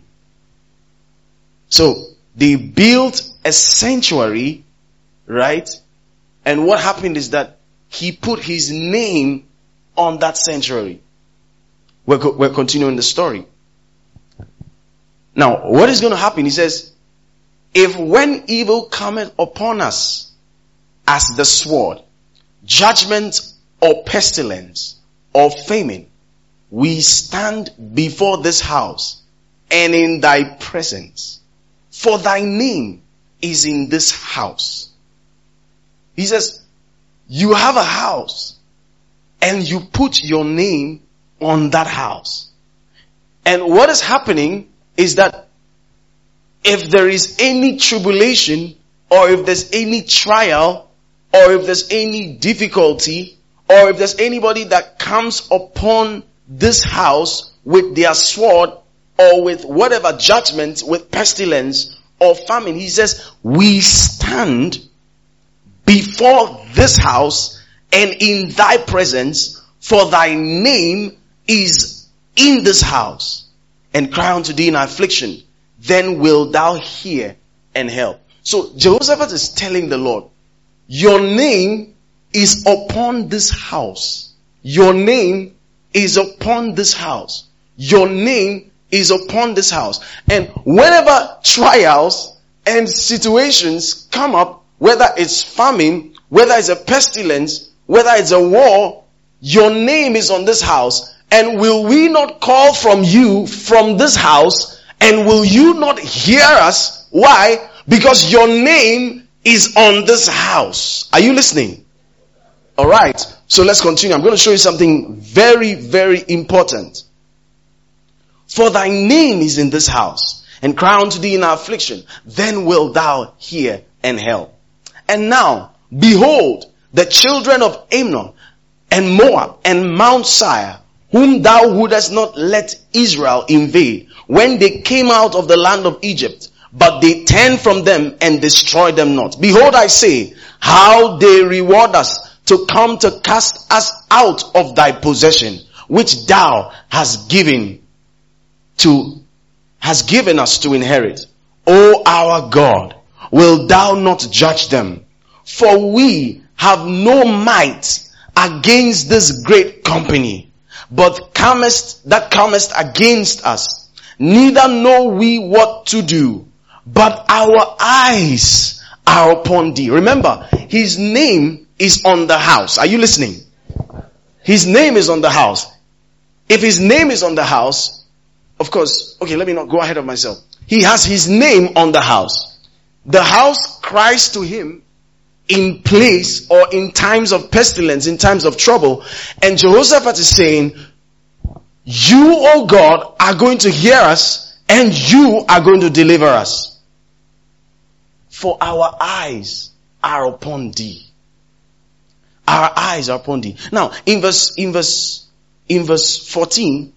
So they built a sanctuary, right? And what happened is that he put his name on that sanctuary. We're continuing the story. Now, what is going to happen? He says, if when evil cometh upon us as the sword, judgment or pestilence or famine, we stand before this house and in thy presence, for thy name is in this house. He says, you have a house and you put your name on that house. And what is happening is that if there is any tribulation, or if there's any trial, or if there's any difficulty, or if there's anybody that comes upon this house with their sword, or with whatever judgment, with pestilence or famine, he says, we stand before this house and in thy presence, for thy name is in this house, and cry unto thee in affliction. Then wilt thou hear and help. So Jehoshaphat is telling the Lord, your name is upon this house. Your name is upon this house. Your name is upon this house. And whenever trials and situations come up, whether it's famine, whether it's a pestilence, whether it's a war, your name is on this house. And will we not call from you from this house? And will you not hear us? Why? Because your name is on this house. Are you listening? Alright. So let's continue. I'm going to show you something very, very important. For thy name is in this house, and cry unto thee in our affliction. Then wilt thou hear and help. And now, behold, the children of Ammon and Moab and Mount Seir, whom thou wouldest not let Israel invade, when they came out of the land of Egypt, but they turned from them and destroyed them not. Behold, I say, how they reward us to come to cast us out of thy possession, which thou hast given us to inherit. O our God, wilt thou not judge them? For we have no might against this great company, but comest against us. Neither know we what to do, but our eyes are upon thee. Remember, his name is on the house. Are you listening? His name is on the house. If his name is on the house, of course, okay, let me not go ahead of myself. He has his name on the house. The house cries to him in place or in times of pestilence, in times of trouble. And Jehoshaphat is saying, you, O God, are going to hear us, and you are going to deliver us. For our eyes are upon thee. Our eyes are upon thee. Now, in verse 14,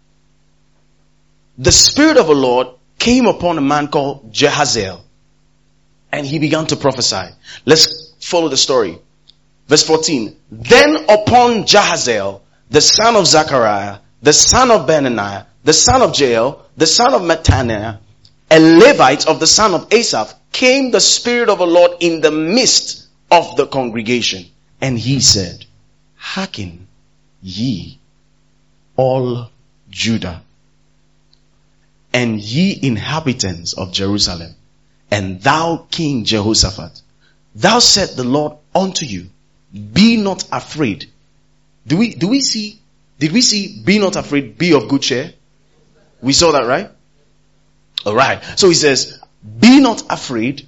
the Spirit of the Lord came upon a man called Jehaziel, and he began to prophesy. Let's follow the story. Verse 14. Then upon Jehaziel, the son of Zechariah, the son of Benaniah, the son of Jael, the son of Mattaniah, a Levite of the son of Asaph, came the Spirit of the Lord in the midst of the congregation. And he said, Hearken ye, all Judah, and ye inhabitants of Jerusalem, and thou King Jehoshaphat, thou said the Lord unto you, be not afraid. Did we see, be not afraid, be of good cheer? We saw that, right? Alright. So he says, be not afraid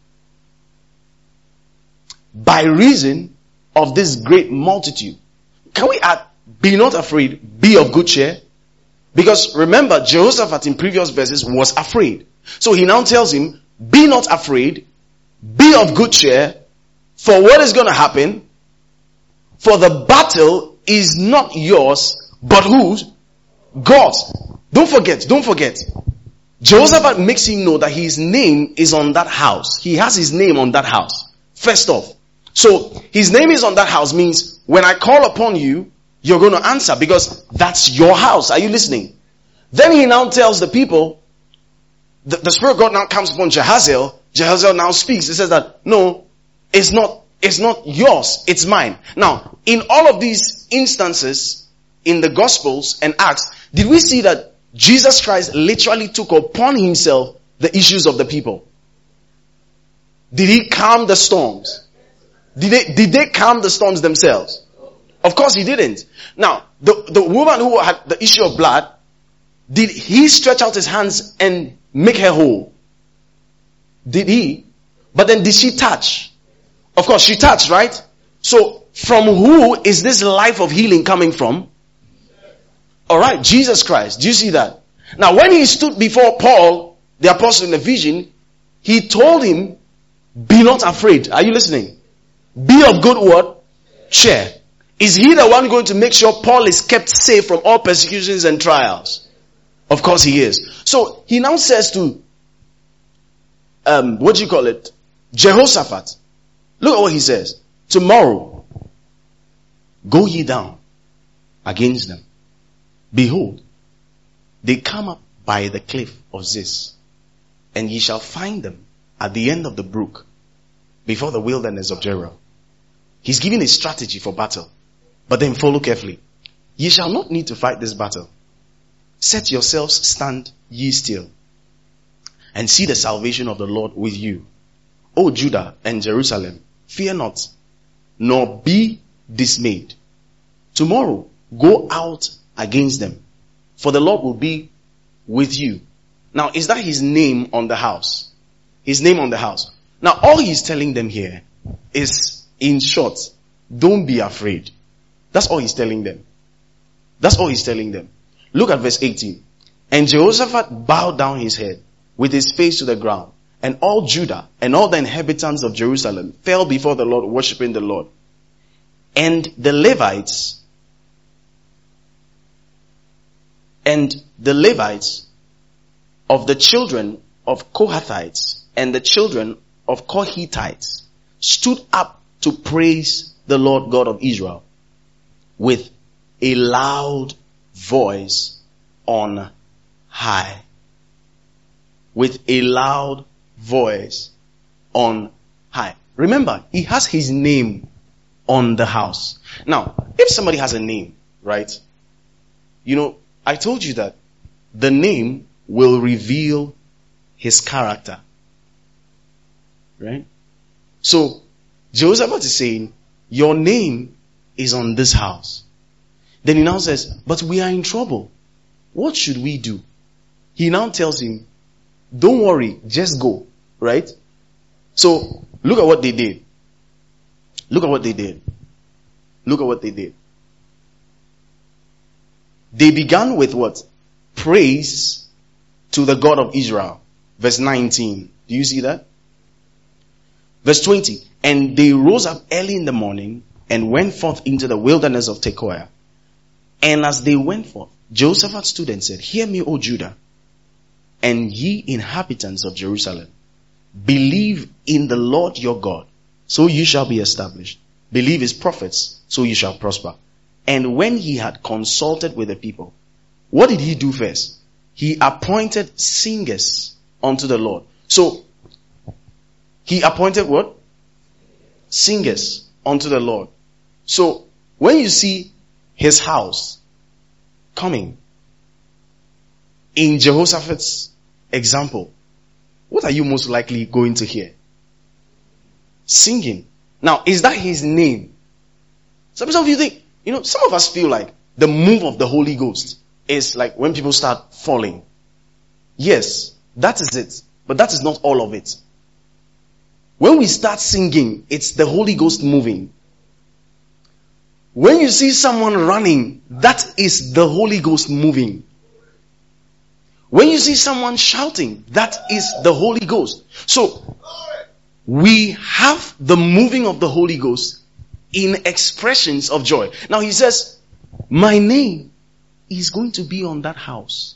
by reason of this great multitude. Can we add, be not afraid, be of good cheer? Because remember, Jehoshaphat in previous verses was afraid. So he now tells him, be not afraid, be of good cheer, for what is going to happen? For the battle is not yours, but whose? God's. Don't forget. Jehoshaphat makes him know that his name is on that house. He has his name on that house. First off. So, his name is on that house means when I call upon you, you're going to answer because that's your house. Are you listening? Then he now tells the people, the Spirit of God now comes upon Jehaziel. Jehaziel now speaks. He says that, no, it's not yours, it's mine. Now, in all of these instances, in the Gospels and Acts, did we see that Jesus Christ literally took upon himself the issues of the people? Did he calm the storms? Did they calm the storms themselves? Of course he didn't. Now, the woman who had the issue of blood, did he stretch out his hands and make her whole? Did he? But then did she touch? Of course she touched, right? So, from who is this life of healing coming from? Alright, Jesus Christ. Do you see that? Now, when he stood before Paul, the apostle in the vision, he told him, be not afraid. Are you listening? Be of good what? Cheer. Is he the one going to make sure Paul is kept safe from all persecutions and trials? Of course he is. So, he now says to, Jehoshaphat. Look at what he says. Tomorrow, go ye down against them. Behold, they come up by the cliff of Ziz, and ye shall find them at the end of the brook, before the wilderness of Jeruel. He's giving a strategy for battle. But then follow carefully. Ye shall not need to fight this battle. Set yourselves, stand ye still, and see the salvation of the Lord with you. O Judah and Jerusalem, fear not, nor be dismayed. Tomorrow, go out against them, for the Lord will be with you. Now, is that his name on the house? His name on the house. Now, all he's telling them here is, in short, don't be afraid. That's all he's telling them. That's all he's telling them. Look at verse 18. And Jehoshaphat bowed down his head with his face to the ground. And all Judah and all the inhabitants of Jerusalem fell before the Lord, worshiping the Lord. And the Levites of the children of Kohathites and the children of Kohathites stood up to praise the Lord God of Israel with a loud voice on high. With a loud voice on high. Remember, he has his name on the house. Now, if somebody has a name, right? You know, I told you that the name will reveal his character. Right? So, Jehoshaphat is saying, your name is on this house. Then he now says, but we are in trouble. What should we do? He now tells him, don't worry, just go. Right? So, look at what they did. Look at what they did. Look at what they did. They began with what? Praise to the God of Israel. Verse 19. Do you see that? Verse 20. And they rose up early in the morning and went forth into the wilderness of Tekoa. And as they went forth, Jehoshaphat stood and said, Hear me, O Judah, and ye inhabitants of Jerusalem. Believe in the Lord your God, so you shall be established. Believe his prophets, so you shall prosper. And when he had consulted with the people, what did he do first? He appointed singers unto the Lord. So, he appointed what? Singers unto the Lord. So, when you see his house coming in Jehoshaphat's example, what are you most likely going to hear? Singing. Now, is that his name? Some of you think, some of us feel like the move of the Holy Ghost is like when people start falling. Yes, that is it. But that is not all of it. When we start singing, it's the Holy Ghost moving. When you see someone running, that is the Holy Ghost moving. When you see someone shouting, that is the Holy Ghost. So, we have the moving of the Holy Ghost in expressions of joy. Now he says, my name is going to be on that house.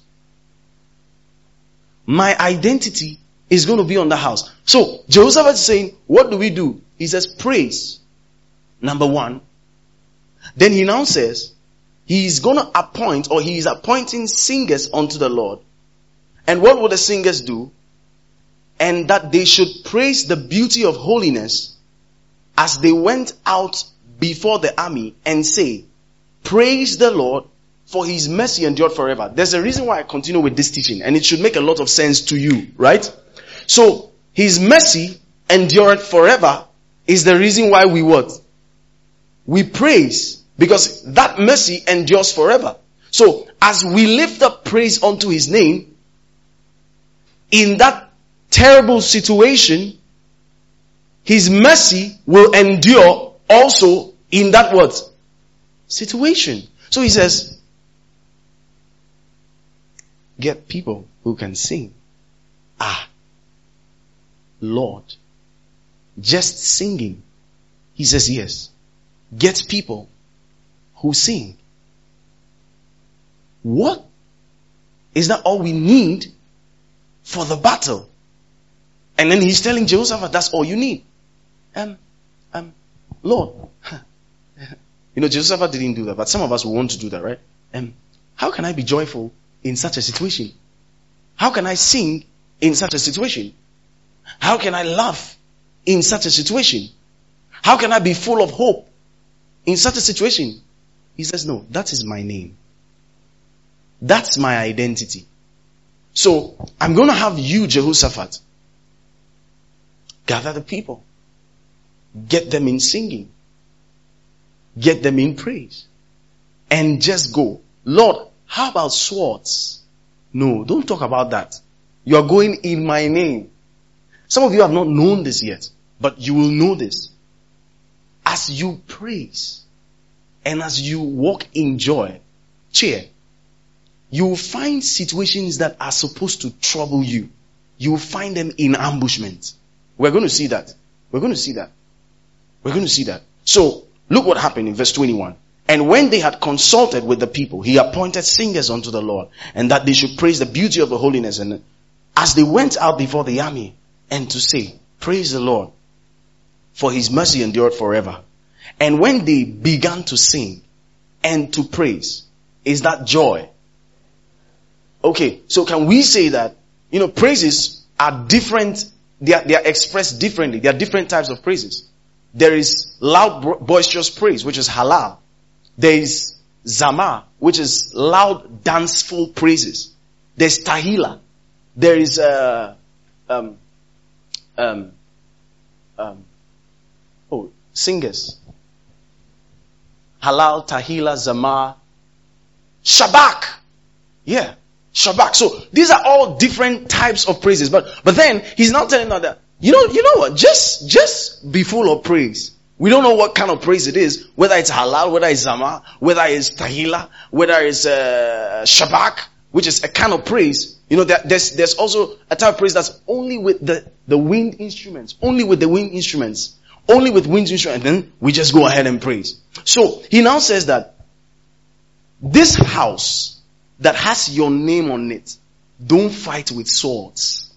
My identity is going to be on the house. So, Jehoshaphat is saying, what do we do? He says, praise. Number one. Then he now says, he is going to appoint, or he is appointing singers unto the Lord. And what will the singers do? And that they should praise the beauty of holiness as they went out before the army and say, praise the Lord, for his mercy endured forever. There's a reason why I continue with this teaching, and it should make a lot of sense to you, right? So, his mercy endured forever is the reason why we what? We praise, because that mercy endures forever. So, as we lift up praise unto his name, in that terrible situation, his mercy will endure also in that what? Situation. So he says, get people who can sing. Lord. Just singing. He says yes. Get people who sing. What? Is that all we need for the battle? And then he's telling Jehoshaphat, that's all you need. Lord. Jehoshaphat didn't do that, but some of us will want to do that, right? How can I be joyful in such a situation? How can I sing in such a situation? How can I laugh in such a situation? How can I be full of hope in such a situation? He says, no, that is my name. That's my identity. So, I'm going to have you, Jehoshaphat, gather the people. Get them in singing. Get them in praise. And just go. Lord, how about swords? No, don't talk about that. You are going in my name. Some of you have not known this yet, but you will know this. As you praise and as you walk in joy, cheer, you will find situations that are supposed to trouble you. You will find them in ambushment. We're going to see that. We're going to see that. We're going to see that. So, look what happened in verse 21. And when they had consulted with the people, he appointed singers unto the Lord, and that they should praise the beauty of the holiness. And as they went out before the army, and to say, praise the Lord, for his mercy endured forever. And when they began to sing and to praise, is that joy? Okay, so can we say that, praises are different, they are expressed differently. There are different types of praises. There is loud, boisterous praise, which is halal. There is zamar, which is loud, danceful praises. There's tahila. There is singers. Halal, tahila, zamar, shabak. Yeah, shabak. So these are all different types of praises. But then he's now telling us that you know what? Just be full of praise. We don't know what kind of praise it is, whether it's halal, whether it's zamar, whether it's tahila, whether it's shabak, which is a kind of praise. There's also a type of praise that's only with the wind instruments, only with the wind instruments, Only with winds and strength, and then we just go ahead and praise. So he now says that this house that has your name on it, don't fight with swords.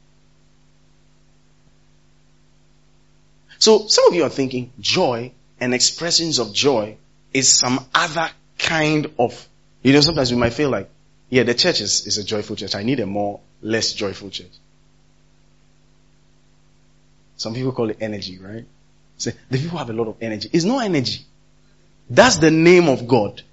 So some of you are thinking joy and expressions of joy is some other kind of, sometimes we might feel like, yeah, the church is a joyful church. I need a less joyful church. Some people call it energy, right? Say, the people have a lot of energy. It's no energy. That's the name of God.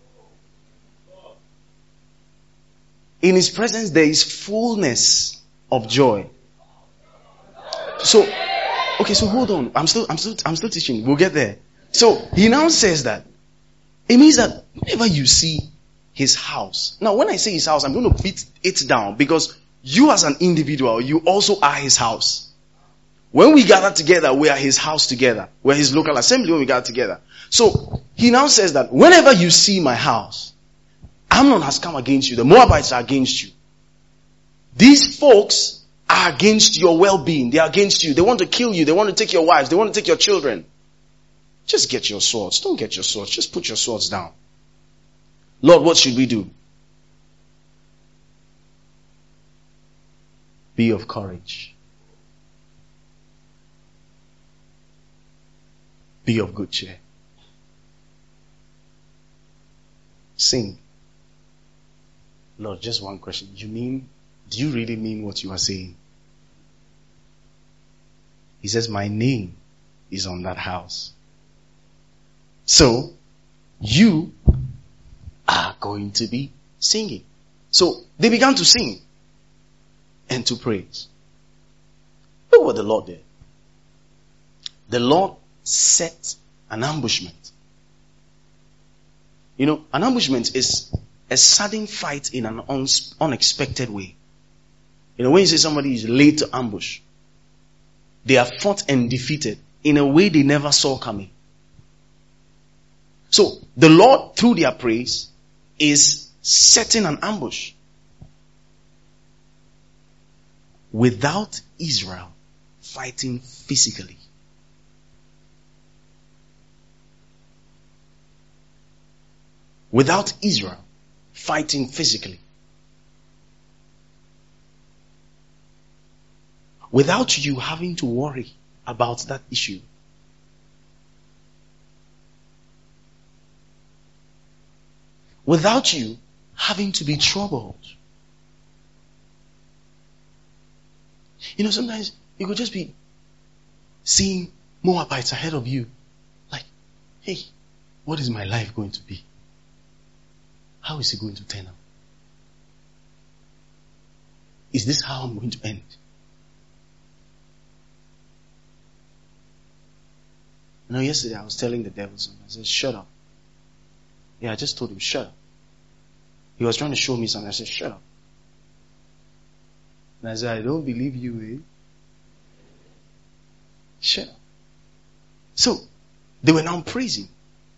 In His presence, there is fullness of joy. So hold on. I'm still teaching. We'll get there. So he now says that it means that whenever you see His house. Now, when I say His house, I'm going to beat it down because you as an individual, you also are His house. When we gather together, we are His house together. We're His local assembly when we gather together. So he now says that whenever you see my house, Ammon has come against you. The Moabites are against you. These folks are against your well-being. They are against you. They want to kill you. They want to take your wives. They want to take your children. Just get your swords. Don't get your swords. Just put your swords down. Lord, what should we do? Be of courage. Be of good cheer. Sing. Lord, just one question. Do you really mean what you are saying? He says, my name is on that house. So, you are going to be singing. So, they began to sing and to praise. Look what the Lord did. The Lord set an ambushment. An ambushment is a sudden fight in an unexpected way. When you say somebody is laid to ambush, they are fought and defeated in a way they never saw coming. So, the Lord, through their praise, is setting an ambush. Without Israel fighting physically. Without Israel fighting physically. Without you having to worry about that issue. Without you having to be troubled. Sometimes you could just be seeing Moabites ahead of you. Like, hey, what is my life going to be? How is it going to turn out? Is this how I'm going to end? Yesterday I was telling the devil something. I said, shut up. Yeah, I just told him, shut up. He was trying to show me something. I said, shut up. And I said, I don't believe you, eh? Shut up. So, they were now praising.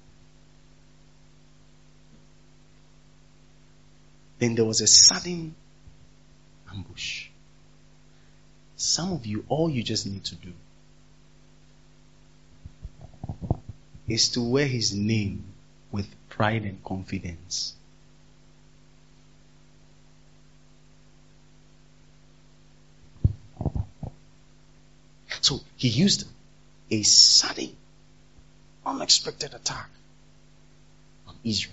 Then there was a sudden ambush. Some of you, all you just need to do is to wear His name with pride and confidence. So he used a sudden, unexpected attack on Israel.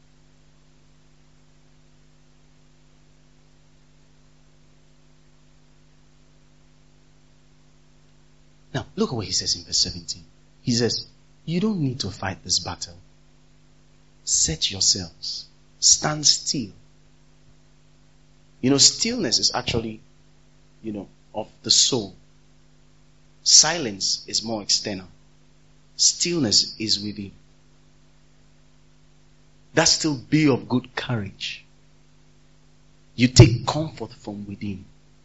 Now, look at what he says in verse 17. He says, you don't need to fight this battle. Set yourselves. Stand still. Stillness is actually, of the soul. Silence is more external. Stillness is within. That still be of good courage. You take comfort from within.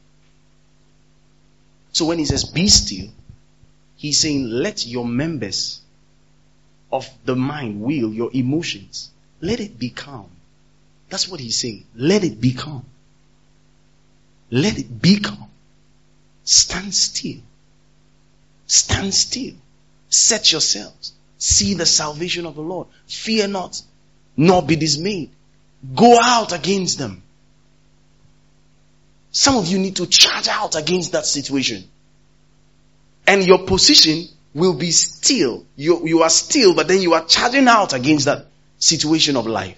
So when he says be still, he's saying let your members of the mind, will, your emotions, let it be calm. That's what he's saying. Let it be calm. Let it be calm. Stand still. Stand still. Set yourselves. See the salvation of the Lord. Fear not, nor be dismayed. Go out against them. Some of you need to charge out against that situation. And your position will be still. You are still, but then you are charging out against that situation of life.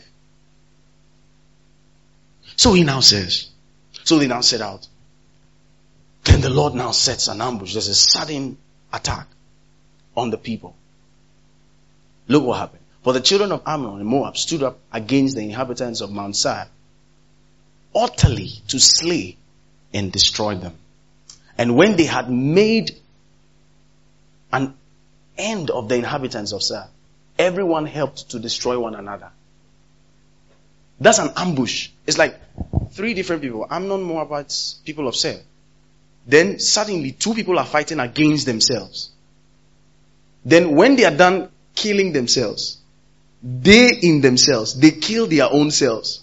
So he now says, so they now set out. Then the Lord now sets an ambush. There's a sudden attack on the people. Look what happened. For the children of Ammon and Moab stood up against the inhabitants of Mount Seir, utterly to slay and destroy them. And when they had made an end of the inhabitants of Seir, everyone helped to destroy one another. That's an ambush. It's like 3 different people. Ammon, Moabites, people of Seir. Then suddenly 2 people are fighting against themselves. Then when they are done killing themselves, they kill their own selves.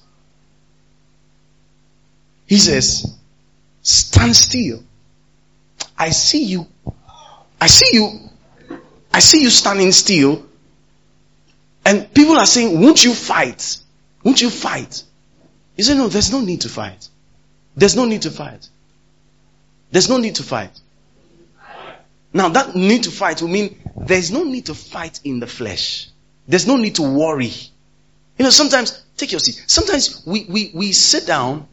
He says, stand still. I see you standing still. And people are saying, won't you fight? Won't you fight? He said, no, there's no need to fight. There's no need to fight. There's no need to fight. Now that need to fight will mean there's no need to fight in the flesh. There's no need to worry. You know, sometimes, take your seat. Sometimes we sit down.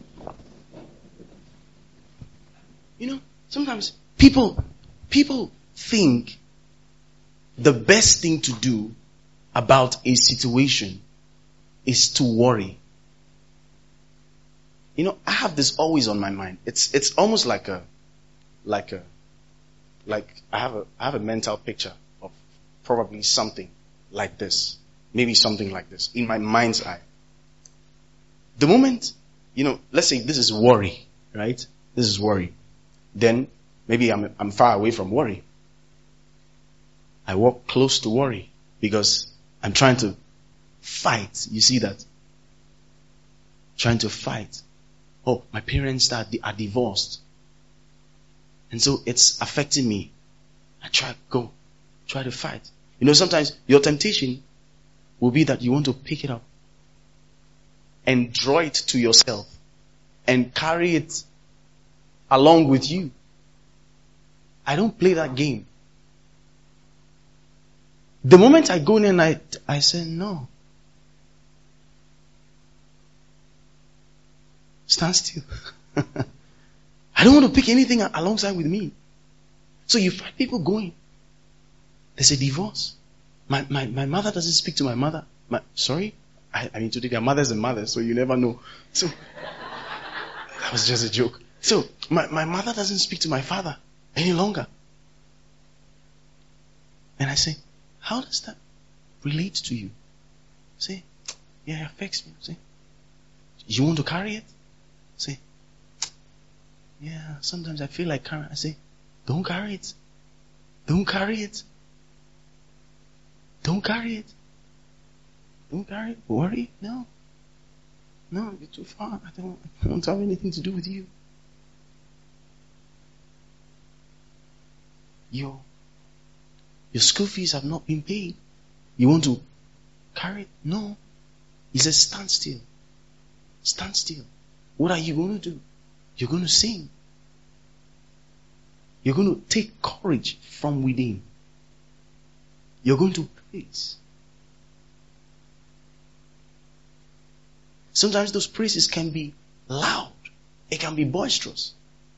You know, sometimes people think the best thing to do about a situation is to worry. You know, I have this always on my mind. It's almost like I have a mental picture of probably something like this. Maybe something like this in my mind's eye. The moment, you know, let's say this is worry, right? This is worry. Then maybe I'm far away from worry. I walk close to worry because I'm trying to fight. You see that? Trying to fight. Oh, my parents are divorced. And so it's affecting me. I try to fight. You know, sometimes your temptation will be that you want to pick it up and draw it to yourself and carry it along with you. I don't play that game. The moment I go in and I say, no. Stand still. I don't want to pick anything alongside with me. So you find people going. There's a divorce. My mother doesn't speak to my mother. I mean today their mothers and mothers, so you never know. So that was just a joke. So my mother doesn't speak to my father any longer. And I say, how does that relate to you? Say, yeah, it affects me. Say, you want to carry it? Say, yeah, sometimes I feel like carrying it. I say, don't carry it. Don't carry it. Don't carry it. Don't carry it. Worry? No. No, you're too far. I don't want to have anything to do with you. Your school fees have not been paid. You want to carry it? No. He says, stand still. Stand still. What are you going to do? You're going to sing. You're going to take courage from within. You're going to praise. Sometimes those praises can be loud. It can be boisterous.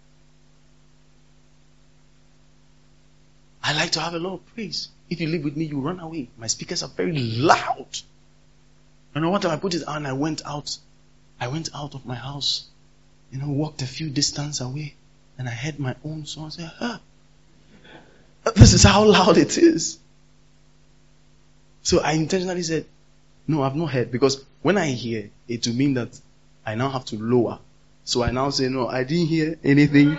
I like to have a lot of praise. If you live with me, you run away. My speakers are very loud. You know what time I put it on, I went out of my house, walked a few distance away, and I heard my own song. I said, this is how loud it is. So I intentionally said, no, I've not heard, because when I hear, it will mean that I now have to lower. So I now say, no, I didn't hear anything.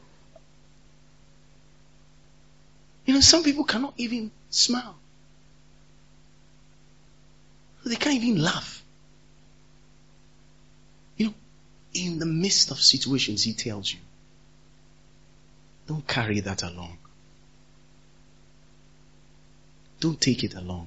Some people cannot even smile. They can't even laugh. In the midst of situations, he tells you, don't carry that along. Don't take it along.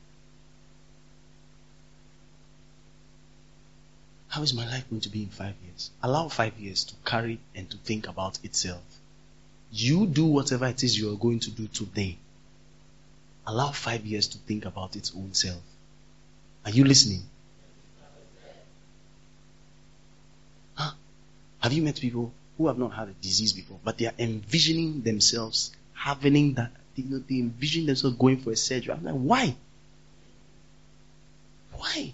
How is my life going to be in 5 years? Allow 5 years to carry and to think about itself. You do whatever it is you are going to do today. Allow 5 years to think about its own self. Are you listening? Huh? Have you met people who have not had a disease before, but they are envisioning themselves having that? They envision themselves going for a surgery. I'm like, why? Why?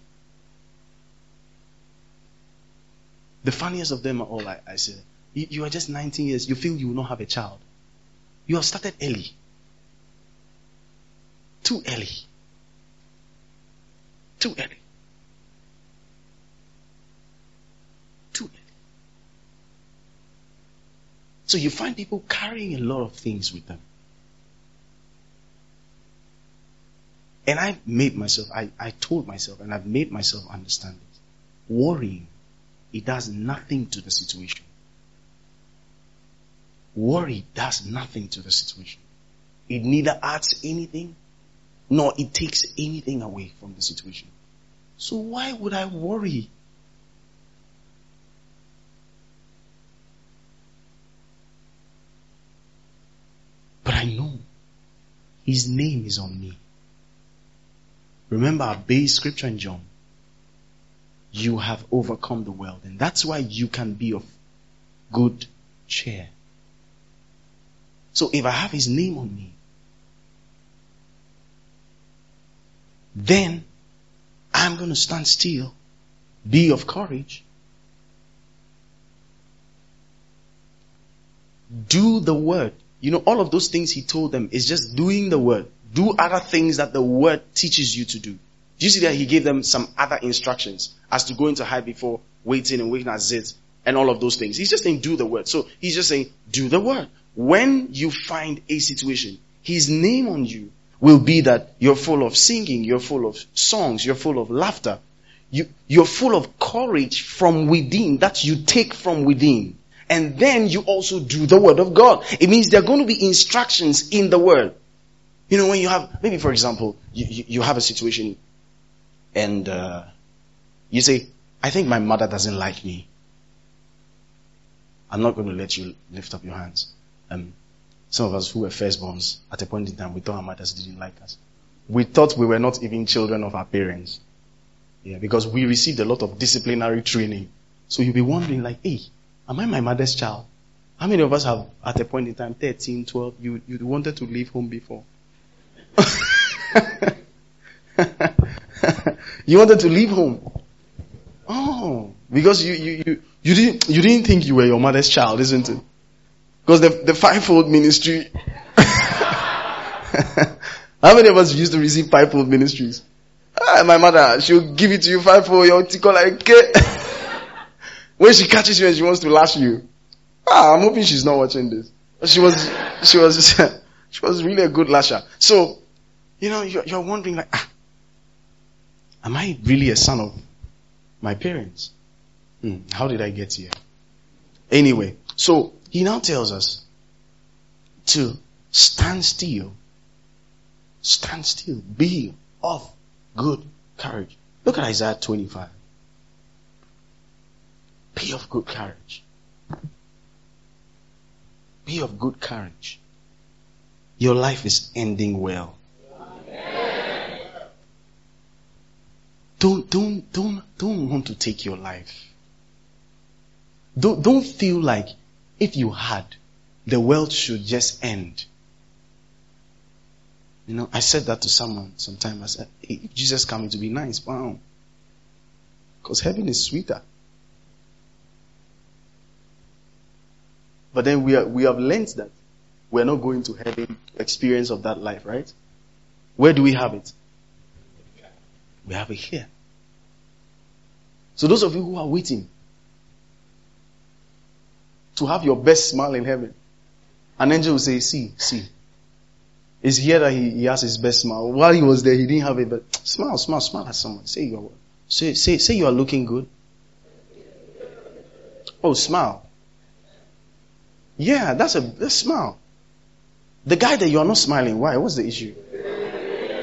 The funniest of them are all I said, you are just 19 years. You feel you will not have a child. You have started early. Too early. Too early. Too early. So you find people carrying a lot of things with them. And I told myself, and I've made myself understand it. Worrying, it does nothing to the situation. Worry does nothing to the situation. It neither adds anything, nor it takes anything away from the situation. So why would I worry? But I know His name is on me. Remember our base scripture in John. You have overcome the world. And that's why you can be of good cheer. So if I have His name on me, then I'm going to stand still, be of courage, do the word. You know, all of those things He told them is just doing the word. Do other things that the word teaches you to do. Do you see that He gave them some other instructions as to going to hide before waiting and waiting as it and all of those things? He's just saying do the word. So He's just saying do the word. When you find a situation, His name on you will be that you're full of singing, you're full of songs, you're full of laughter. You're full of courage from within that you take from within. And then you also do the word of God. It means there are going to be instructions in the word. You know, when you have, maybe for example, you have a situation and you say, I think my mother doesn't like me. I'm not going to let you lift up your hands. Some of us who were firstborns, at a point in time, we thought our mothers didn't like us. We thought we were not even children of our parents. Yeah, because we received a lot of disciplinary training. So you'll be wondering like, hey, am I my mother's child? How many of us have, at a point in time, 13, 12, you wanted to leave home before? You wanted to leave home. Oh, because you didn't think you were your mother's child, isn't it? Because the fivefold ministry. How many of us used to receive fivefold ministries? My mother, she'll give it to you fivefold, your tickle like when she catches you and she wants to lash you. I'm hoping she's not watching this. She was really a good lasher. So, you know, you're wondering like, am I really a son of my parents? How did I get here? Anyway, so He now tells us to stand still. Stand still. Be of good courage. Look at Isaiah 25. Be of good courage. Be of good courage. Your life is ending well. Don't want to take your life. Don't feel like if you had, the world should just end. You know, I said that to someone sometime. I said, hey, if Jesus coming to be nice, wow. Because heaven is sweeter. But then we have learned that we're not going to heaven experience of that life, right? Where do we have it? We have it here. So those of you who are waiting to have your best smile in heaven, an angel will say, see. It's here that he has his best smile. While he was there, he didn't have it, but smile at someone. Say you are looking good. Oh, smile. Yeah, that's smile. The guy that you are not smiling, why? What's the issue?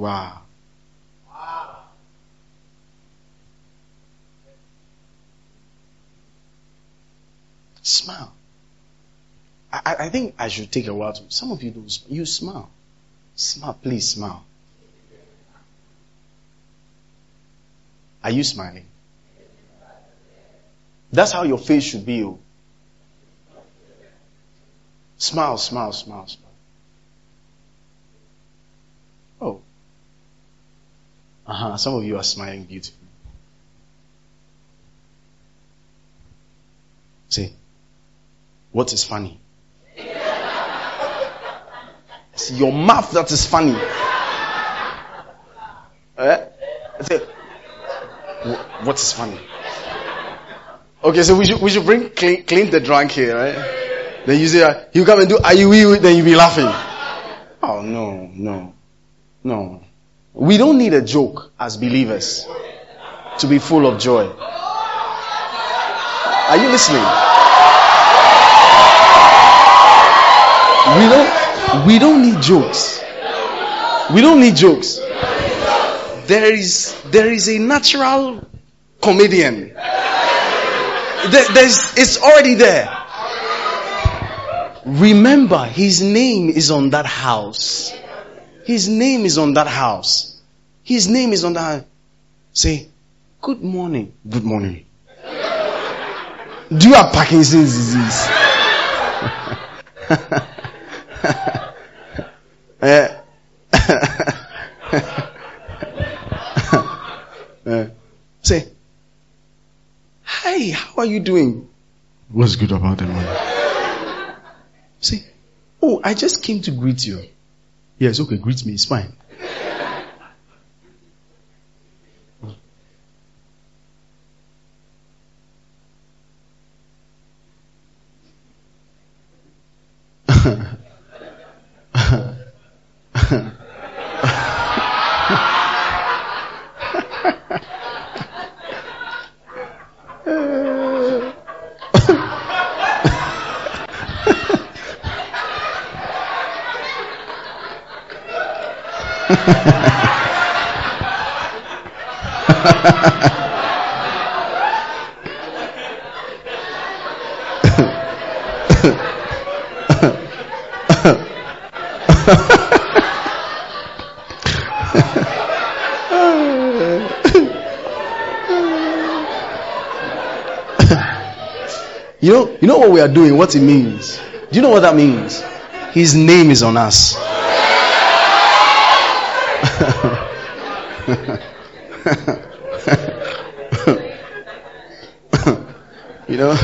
Wow. Smile. I think I should take a while to. Some of you don't. You smile. Smile, please smile. Are you smiling? That's how your face should be. Oh. Smile, smile, smile, smile. Oh. Some of you are smiling beautifully. See, what is funny? It's your mouth that is funny. Say, what is funny? Okay, so we should bring clean the drunk here, right? Then you say, you come and do IUE, then you be laughing. Oh, no. We don't need a joke as believers to be full of joy. Are you listening? We don't need jokes. We don't need jokes. There is a natural comedian. It's already there. Remember, his name is on that house. His name is on that house. His name is on that. Say, good morning. Good morning. Do you have Parkinson's disease? Say, hi, how are you doing? What's good about it, man? Say, oh, I just came to greet you. Yes, okay, greet me, it's fine. You know what we are doing, what it means? Do you know what that means? His name is on us. You know?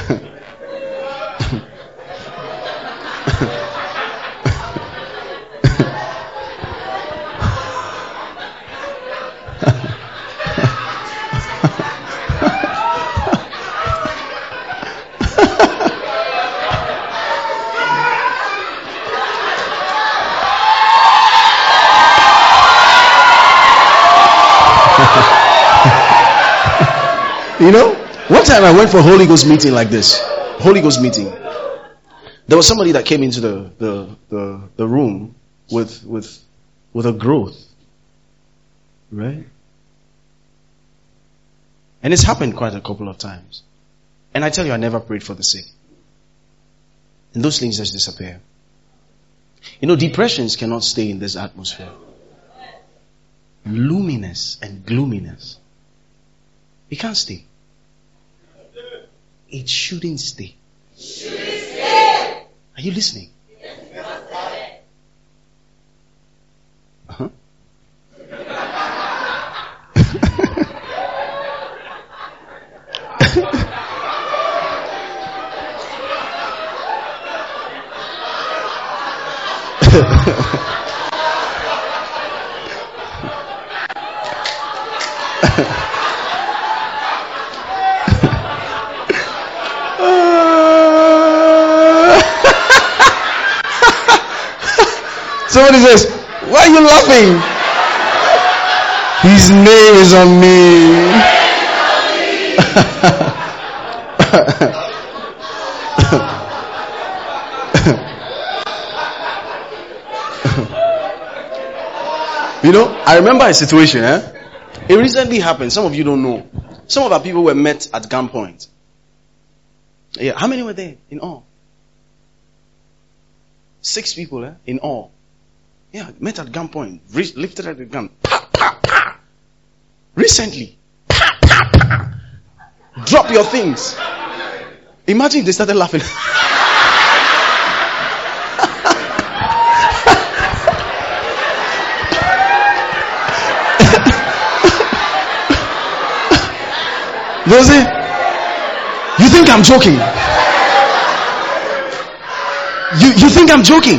You know, one time I went for a Holy Ghost meeting like this. Holy Ghost meeting. There was somebody that came into the room with a growth. Right? And it's happened quite a couple of times. And I tell you, I never prayed for the sick. And those things just disappear. You know, depressions cannot stay in this atmosphere. Luminous and gloominess. It can't stay. It shouldn't stay. Are you listening? Uh-huh. Somebody says, why are you laughing? His name is on me. I remember a situation. It recently happened. Some of you don't know. Some of our people were met at gunpoint. Yeah, how many were there in all? 6 people in all. Yeah, met at gunpoint. Lifted at the gun. Pa, pa, pa. Recently. Pa, pa, pa. Drop your things. Imagine they started laughing. Does it? You think I'm joking? You think I'm joking?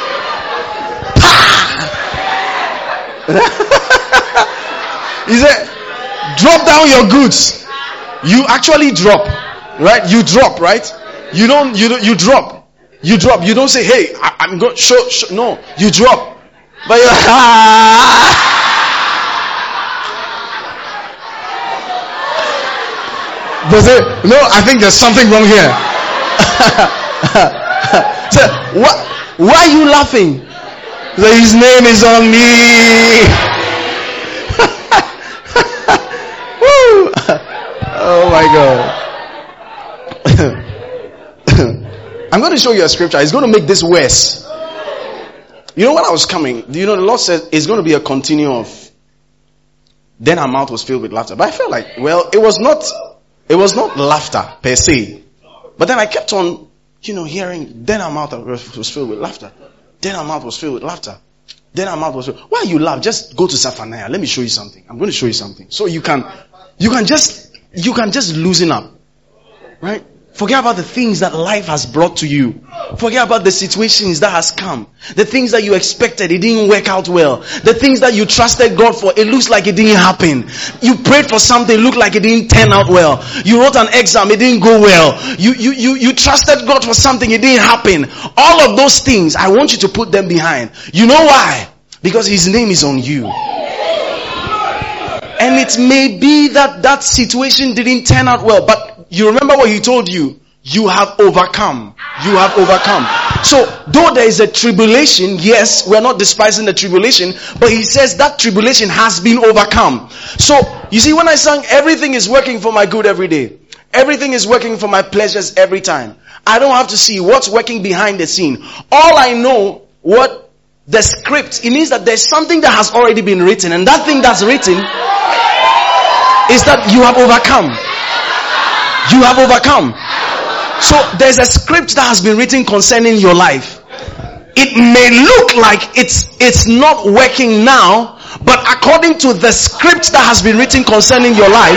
He said, drop down your goods. You actually drop, right? You drop, right? You drop. You drop. You don't say, hey, I'm going to show. No, you drop. But you're Does it? No, I think there's something wrong here. So, why are you laughing? So, his name is on me. Oh my God. I'm going to show you a scripture. It's going to make this worse. You know when I was coming, the Lord said it's going to be a continuum of, then her mouth was filled with laughter. But I felt like, well, it was not laughter per se. But then I kept on, hearing, then her mouth was filled with laughter. Then her mouth was filled with laughter. Then her mouth was filled. Why you laugh? Just go to Zephaniah. Let me show you something. I'm going to show you something. So you can just loosen up. Right? Forget about the things that life has brought to you. Forget about the situations that has come. The things that you expected, it didn't work out well. The things that you trusted God for, it looks like it didn't happen. You prayed for something, it looked like it didn't turn out well. You wrote an exam, it didn't go well. You trusted God for something, it didn't happen. All of those things, I want you to put them behind. You know why? Because His name is on you. And it may be that situation didn't turn out well, but you remember what He told you? You have overcome. You have overcome. So, though there is a tribulation, yes, we're not despising the tribulation, but He says that tribulation has been overcome. So, you see, when I sang, everything is working for my good every day. Everything is working for my pleasures every time. I don't have to see what's working behind the scene. All I know, what the script, it means that there's something that has already been written, and that thing that's written is that you have overcome. You have overcome. So there's a script that has been written concerning your life. It may look like it's not working now, but according to the script that has been written concerning your life,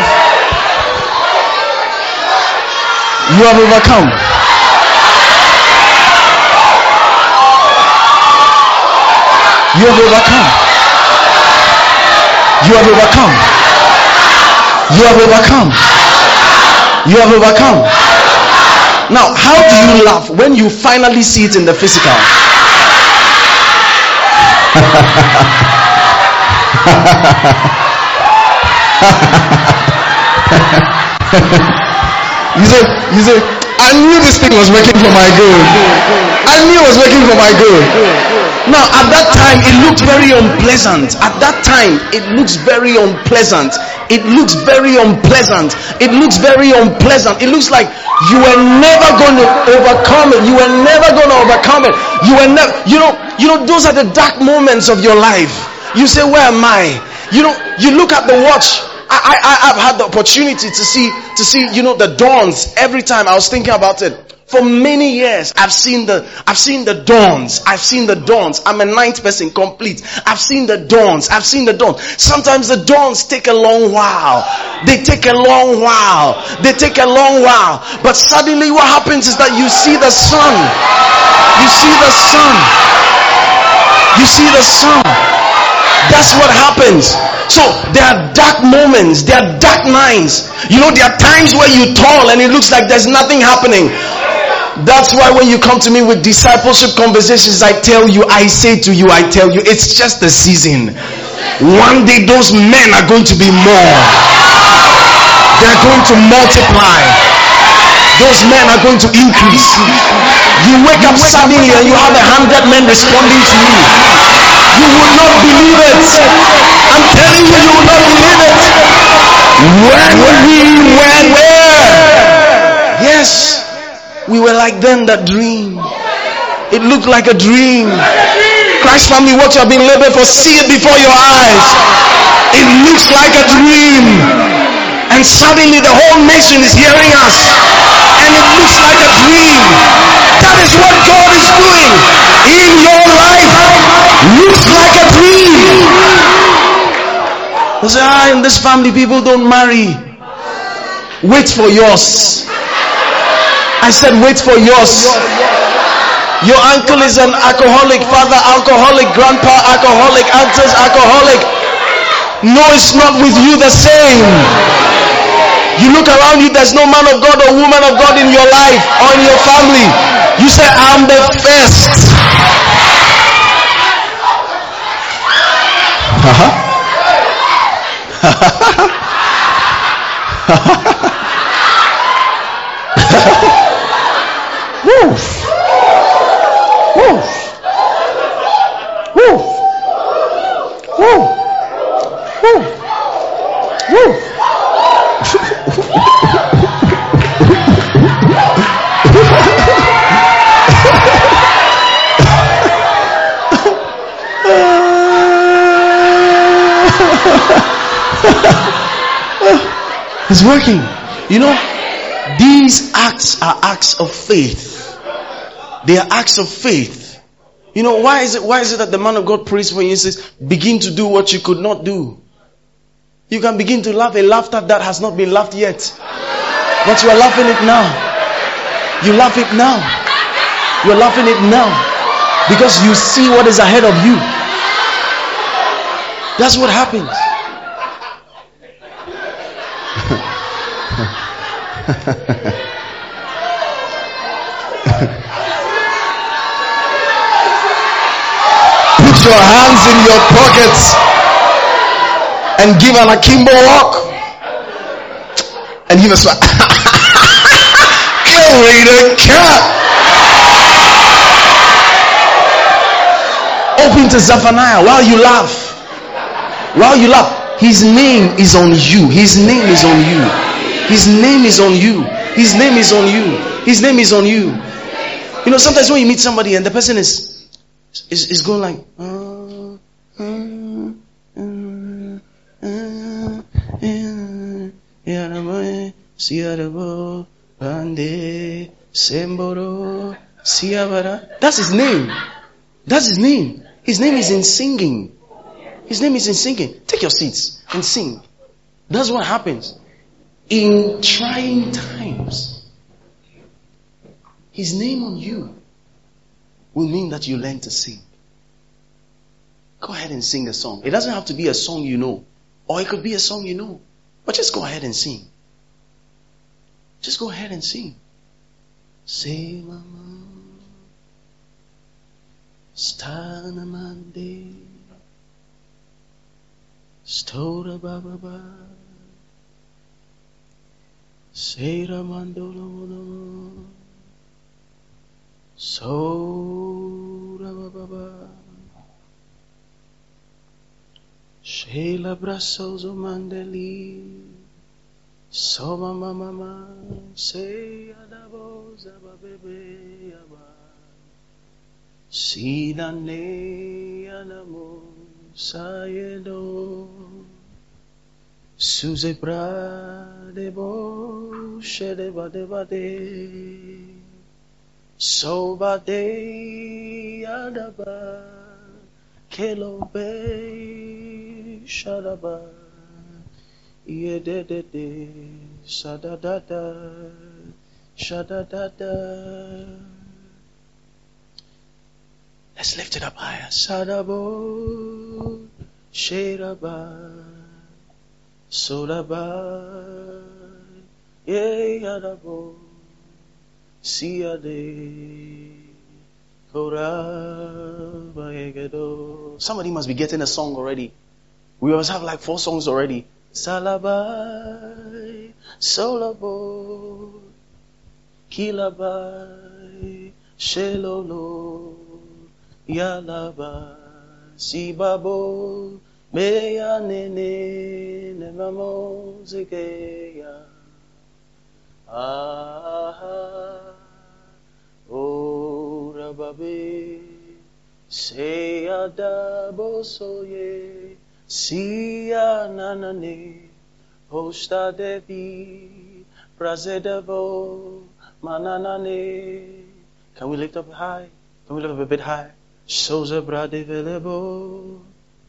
you have overcome. You have overcome. You have overcome. You have overcome. You have overcome. Now, how do you laugh when you finally see it in the physical? You say, I knew this thing was working for my good. I knew it was working for my good. Now, at that time, it looked very unpleasant. At that time, it looks very unpleasant. It looks very unpleasant. It looks very unpleasant. It looks like you were never going to overcome it. You were never going to overcome it. You were never, you know, those are the dark moments of your life. You say, where am I? You look at the watch. I've had the opportunity to see, the dawns every time. I was thinking about it. For many years, I've seen the dawns. I've seen the dawns. I'm a ninth person complete. I've seen the dawns. I've seen the dawns. Sometimes the dawns take a long while. They take a long while. They take a long while. But suddenly what happens is that you see the sun. You see the sun. You see the sun. That's what happens. So there are dark moments. There are dark nights. There are times where you toil and it looks like there's nothing happening. That's why when you come to me with discipleship conversations, I say to you, it's just a season. One day those men are going to be more. They're going to multiply. Those men are going to increase. You wake up suddenly and you have 100 men responding to you. You will not believe it. I'm telling you, you will not believe it. When we were there, yes, we were like them that dream. It looked like a dream. Christ family, what you have been labored for, see it before your eyes. It looks like a dream. And suddenly the whole nation is hearing us. And it looks like a dream. That is what God is doing in your life. Looks like a dream. You say, in this family people don't marry. Wait for yours. I said wait for yours. Your uncle is an alcoholic, father alcoholic, grandpa alcoholic, aunties alcoholic. No, it's not with you the same. You look around you, there's no man of God or woman of God in your life or in your family. You say, I'm the first. Woof. Woof. Woof. Woof. Woof. Woof. It's working. You know, these acts are acts of faith. They are acts of faith. You know, why is it that the man of God prays for you and says, begin to do what you could not do? You can begin to laugh a laughter that has not been laughed yet. But you are laughing it now. You laugh it now. You are laughing it now. Because you see what is ahead of you. That's what happens. Put your hands in your pockets and give an akimbo walk and give a smile. Glory to God. Open to Zephaniah while you laugh. While you laugh, his name is on you. His name is on you. His name is on you. His name is on you. His name is on you. You know, sometimes when you meet somebody and the person is going like, that's his name. That's his name. His name is in singing. His name is in singing. Take your seats and sing. That's what happens. In trying times, his name on you will mean that you learn to sing. Go ahead and sing a song. It doesn't have to be a song you know. Or it could be a song you know. But just go ahead and sing. Just go ahead and sing. Say mama Stanamande Stora Baba Sera Mandolo Sora Baba Sheila Brasozo Mandeli Soma Mama Say Adaboza Babebe Yaba Sinane Anamo Sayedo Suze Bradebo Shede Bade Sobade Adaba Kelobe Shadaba Yedede Sadadada Shadadada. Let's lift it up higher. Sadabo Shedaba Sodaba Yadabo Siade Korabayegedo. Somebody must be getting a song already. We always have like 4 songs already. Salabai Solabo Kilabai Shelolo Yalabai si babo meya nene nemamo zikeya. Ah, oh, rababe, say adabo soye, siya nanane, hosta devi, prazedevo, mananane. Can we lift up high? Can we lift up a bit high? Soza brade velebo.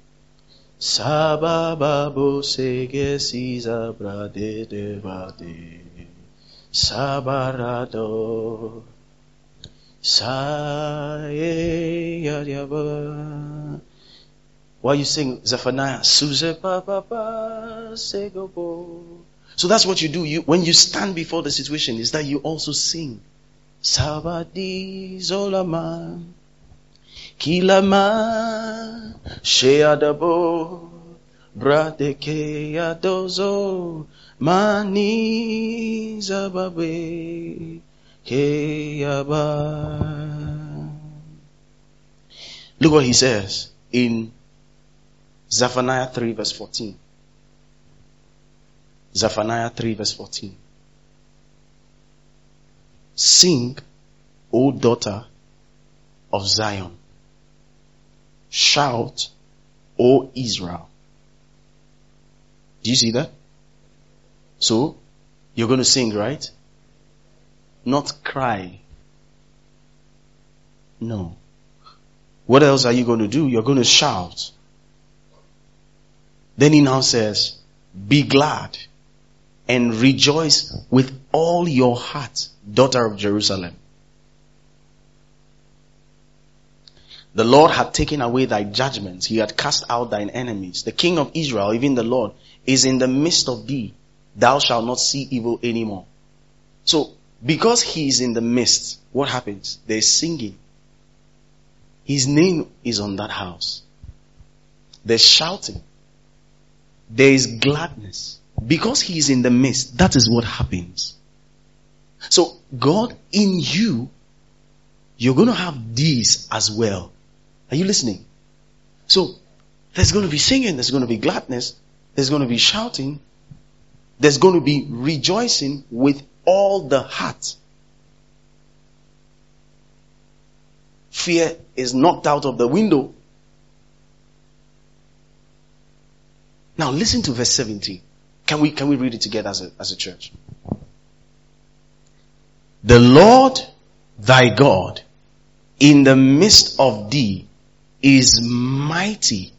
Sabababo sege siza brade devade. Sabarado. Saye yadiyaba. While you sing Zephaniah, Suze papa segobo. So that's what you do. When you stand before the situation, is that you also sing. Sabadi zolama. Kilama sheadabo bradeke yadozo mani zababe keyaba. Look what he says in Zephaniah 3 verse 14. Zephaniah 3 verse 14. Sing, O daughter of Zion. Shout, O Israel. Do you see that? So, you're going to sing, right? Not cry. No. What else are you going to do? You're going to shout. Then he now says, be glad and rejoice with all your heart, daughter of Jerusalem. The Lord had taken away thy judgments. He had cast out thine enemies. The King of Israel, even the Lord, is in the midst of thee. Thou shalt not see evil anymore. So, because he is in the midst, what happens? There's singing. His name is on that house. There's shouting. There is gladness. Because he is in the midst, that is what happens. So, God in you, you're going to have these as well. Are you listening? So, there's going to be singing, there's going to be gladness, there's going to be shouting, there's going to be rejoicing with all the heart. Fear is knocked out of the window. Now listen to verse 17. Can we read it together as a church? The Lord thy God in the midst of thee is mighty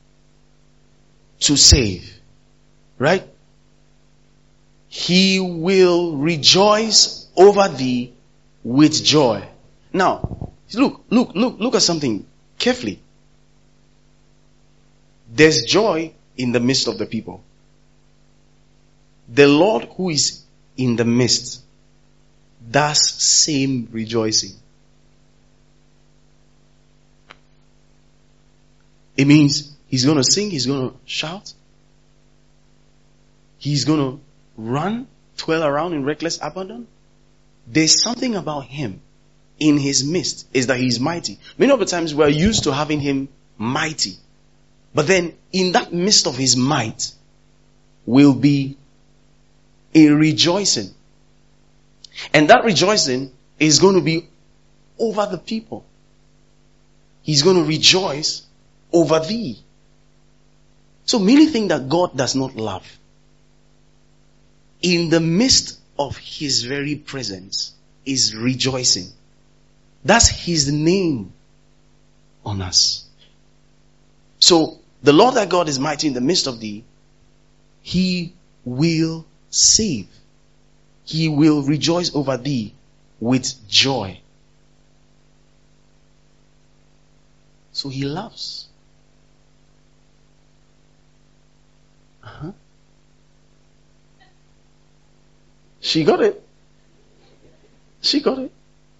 to save. Right? He will rejoice over thee with joy. Now, look at something carefully. There's joy in the midst of the people. The Lord who is in the midst does same rejoicing. It means he's going to sing, he's going to shout, he's going to run, twirl around in reckless abandon. There's something about him in his midst, is that he's mighty. Many of the times we're used to having him mighty. But then in that midst of his might will be a rejoicing. And that rejoicing is going to be over the people. He's going to rejoice over thee. So many think that God does not love. In the midst of his very presence is rejoicing. That's his name on us. So the Lord thy God is mighty in the midst of thee. He will save. He will rejoice over thee with joy. So he loves. She got it. She got it.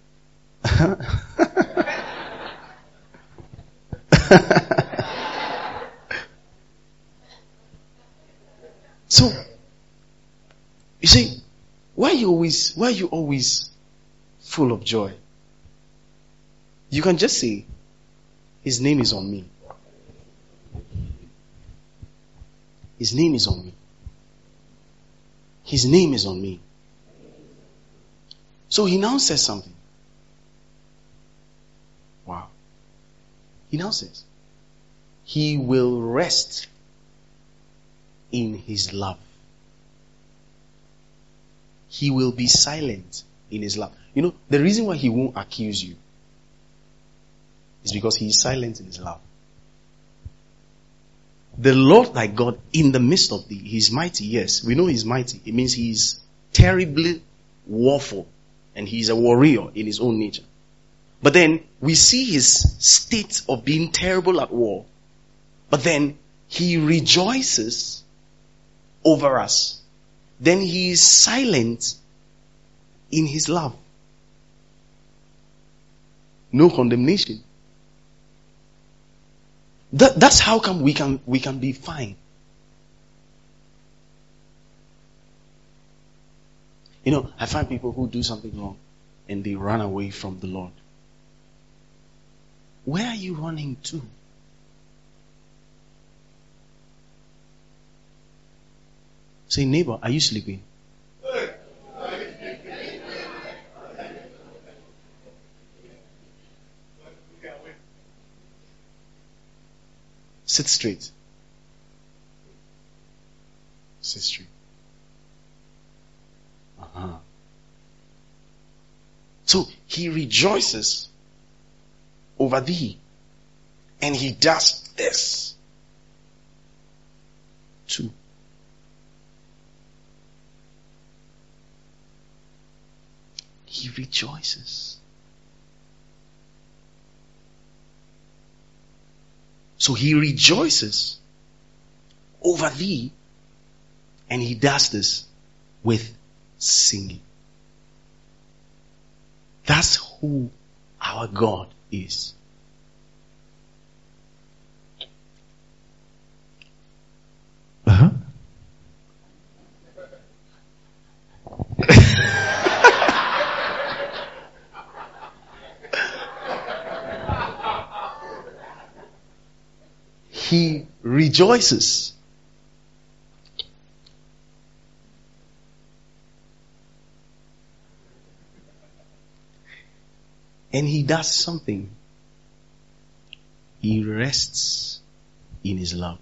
So, you see, why are you always full of joy? You can just say, his name is on me. His name is on me. His name is on me. So he now says something. Wow. He now says, he will rest in his love. He will be silent in his love. You know, the reason why he won't accuse you is because he is silent in his love. The Lord thy God in the midst of thee, he is mighty. Yes, we know he is mighty. It means he is terribly warful. And he is a warrior in his own nature. But then we see his state of being terrible at war. But then he rejoices over us. Then he is silent in his love. No condemnation. That's how come we can be fine. You know, I find people who do something wrong and they run away from the Lord. Where are you running to? Say, neighbor, are you sleeping? Sit straight. Sit straight. So he rejoices over thee. And he does this too. He rejoices. So he rejoices over thee. And he does this with singing. That's who our God is. He rejoices. And he does something. He rests in his love.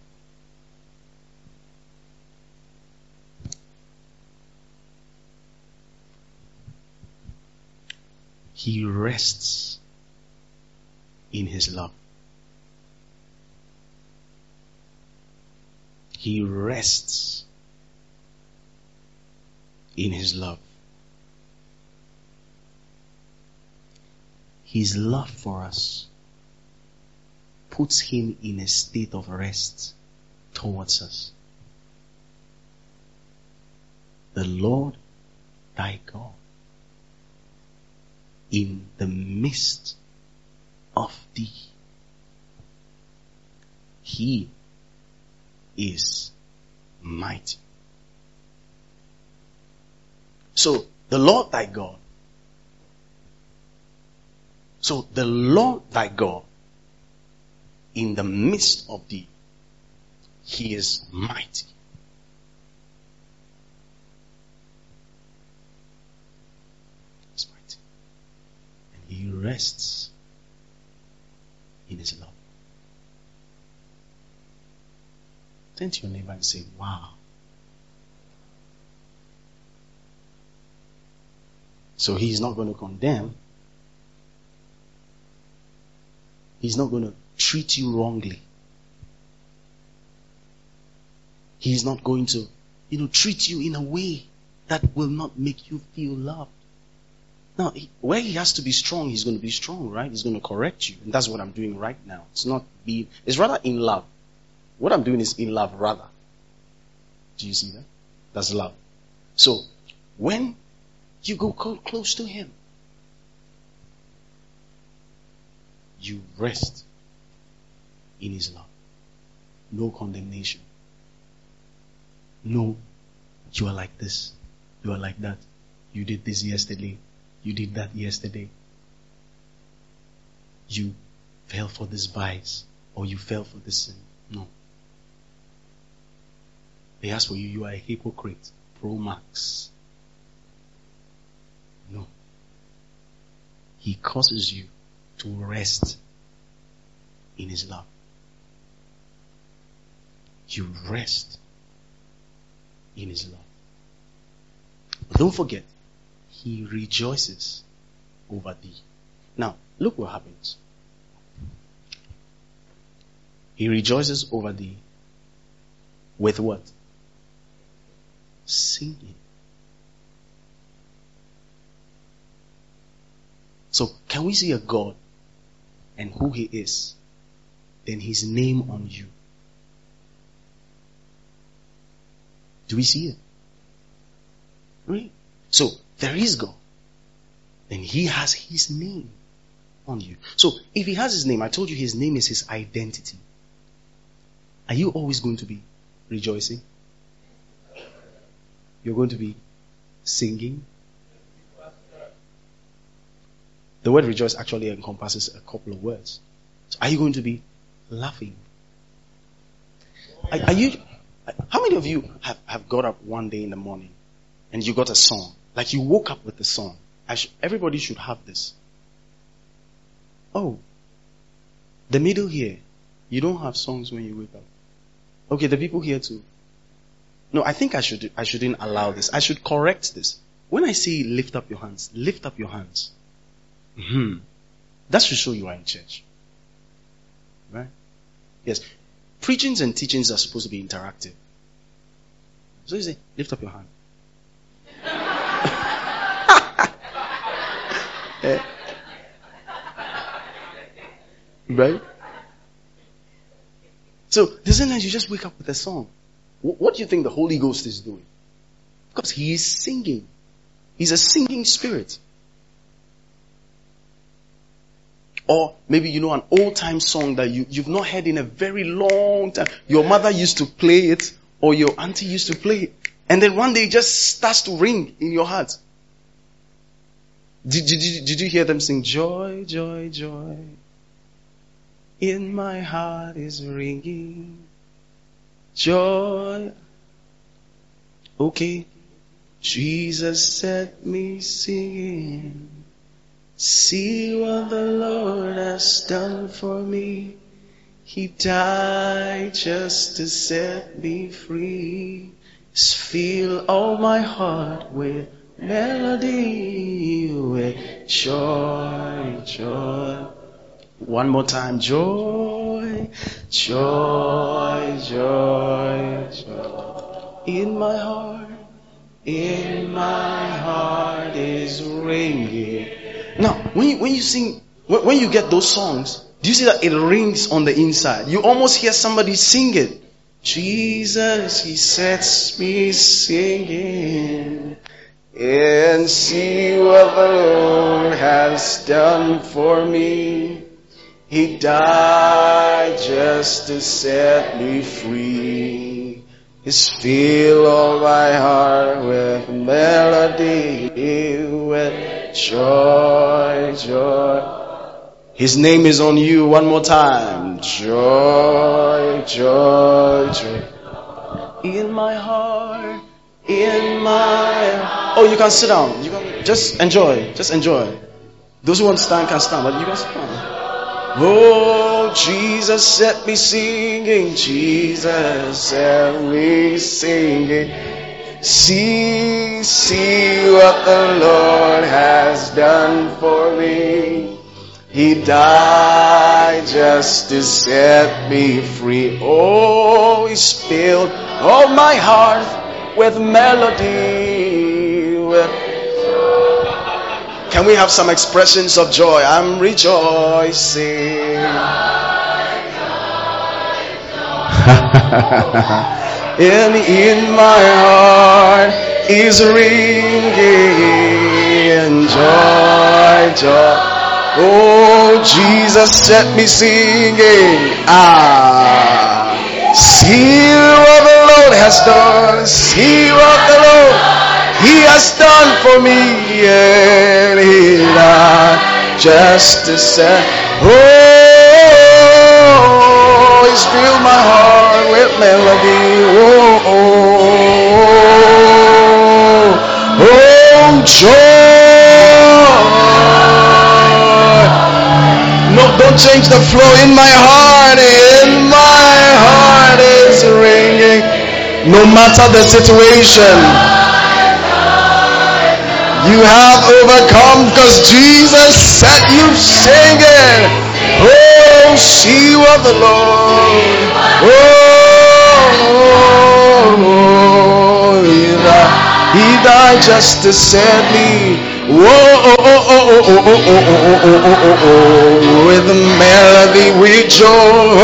He rests in his love. He rests in his love. His love for us puts him in a state of rest towards us. The Lord thy God in the midst of thee. He is mighty. So the Lord thy God in the midst of thee, he is mighty. He's mighty. And he rests in his love. Turn to your neighbor and say, wow. So he's not going to condemn. He's not going to treat you wrongly. He's not going to, treat you in a way that will not make you feel loved. Now, where he has to be strong, he's going to be strong, right? He's going to correct you. And that's what I'm doing right now. It's rather in love. What I'm doing is in love rather. Do you see that? That's love. So, when you go close to him, you rest in his love. No condemnation. No, you are like this. You are like that. You did this yesterday. You did that yesterday. You fell for this vice. Or you fell for this sin. No. They ask for you, you are a hypocrite. Pro Max. No. He causes you to rest in His love. You rest in His love. But don't forget, He rejoices over thee. Now, look what happens. He rejoices over thee with what? Singing. So, can we see a God and who He is, then His name on you? Do we see it? Right? So, there is God. Then He has His name on you. So, if He has His name, I told you His name is His identity. Are you always going to be rejoicing? You're going to be singing? The word rejoice actually encompasses a couple of words. So are you going to be laughing? Are you? How many of you have got up one day in the morning and you got a song? Like you woke up with a song. Everybody should have this. Oh, the middle here, you don't have songs when you wake up. Okay, the people here too. No, I think I shouldn't allow this. I should correct this. When I say lift up your hands, lift up your hands. That should show you are in church. Right? Yes. Preachings and teachings are supposed to be interactive. So you say, lift up your hand. Right? So, sometimes you just wake up with a song. What do you think the Holy Ghost is doing? Because He is singing. He's a singing spirit. Or maybe you know an old-time song that you've not heard in a very long time. Your mother used to play it, or your auntie used to play it. And then one day it just starts to ring in your heart. Did you hear them sing, joy, joy, joy? In my heart is ringing. Joy. Okay. Jesus set me singing. See what the Lord has done for me. He died just to set me free. Just fill all my heart with melody, with joy, joy. One more time, joy, joy, joy, joy. In my heart is ringing. Now, when you sing, when you get those songs, do you see that it rings on the inside? You almost hear somebody sing it. Jesus, He sets me singing. And see what the Lord has done for me. He died just to set me free. He's filled all my heart with melody, with joy, joy. His name is on you. One more time. Joy, joy, joy. In my heart, in my heart. Oh, you can sit down. You can just enjoy. Just enjoy. Those who want to stand can stand, but you can sit down. Oh, Jesus set me singing. Jesus set me singing. See what the Lord has done for me. He died just to set me free. Oh, He's filled all my heart with melody. Can we have some expressions of joy? I'm rejoicing. And in my heart is ringing joy, joy. Oh, Jesus set me singing. See what the Lord has done. See what the Lord He has done for me. And He died just to say, oh, always fill my heart with melody. Oh, oh, oh, joy. No, don't change the flow. In my heart is ringing. No matter the situation, you have overcome because Jesus set you singing. Oh, see what the Lord. Oh, he died just to set me. Whoa, with the melody, with joy.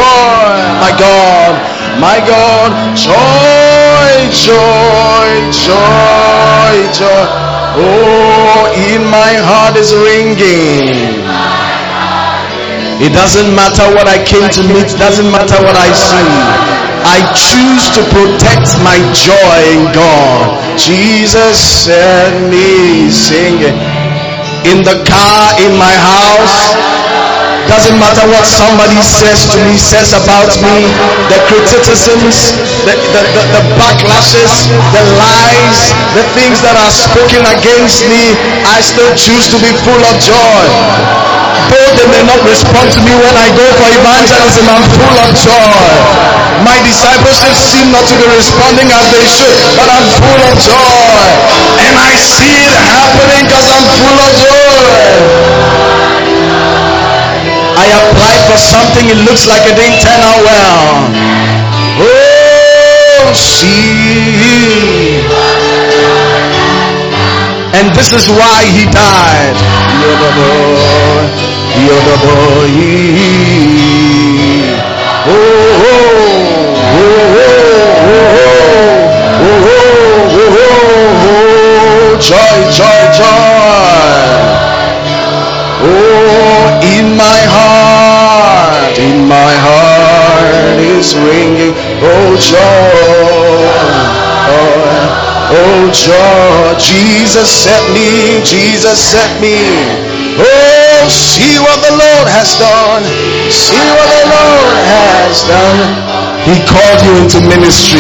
My God, joy, joy, joy, joy. Oh, in my heart is ringing. It doesn't matter what I came to meet, doesn't matter what I see. I choose to protect my joy in God. Jesus set me singing. In the car, in my house, doesn't matter what somebody says to me, says about me, the criticisms, the backlashes, the lies, the things that are spoken against me, I still choose to be full of joy. Though they may not respond to me when I go for evangelism, I'm full of joy. My discipleship seem not to be responding as they should, but I'm full of joy. And I see it happening because I'm full of joy. I applied for something, it looks like it didn't turn out well. Oh, see. And this is why he died. You're the boy. You're the boy. Oh, oh, oh, oh, oh, oh, oh, oh, joy, joy, joy. Oh, in my heart is ringing. Oh, joy, oh, joy. Jesus set me. Oh, see what the Lord has done. See what the Lord has done. He called you into ministry.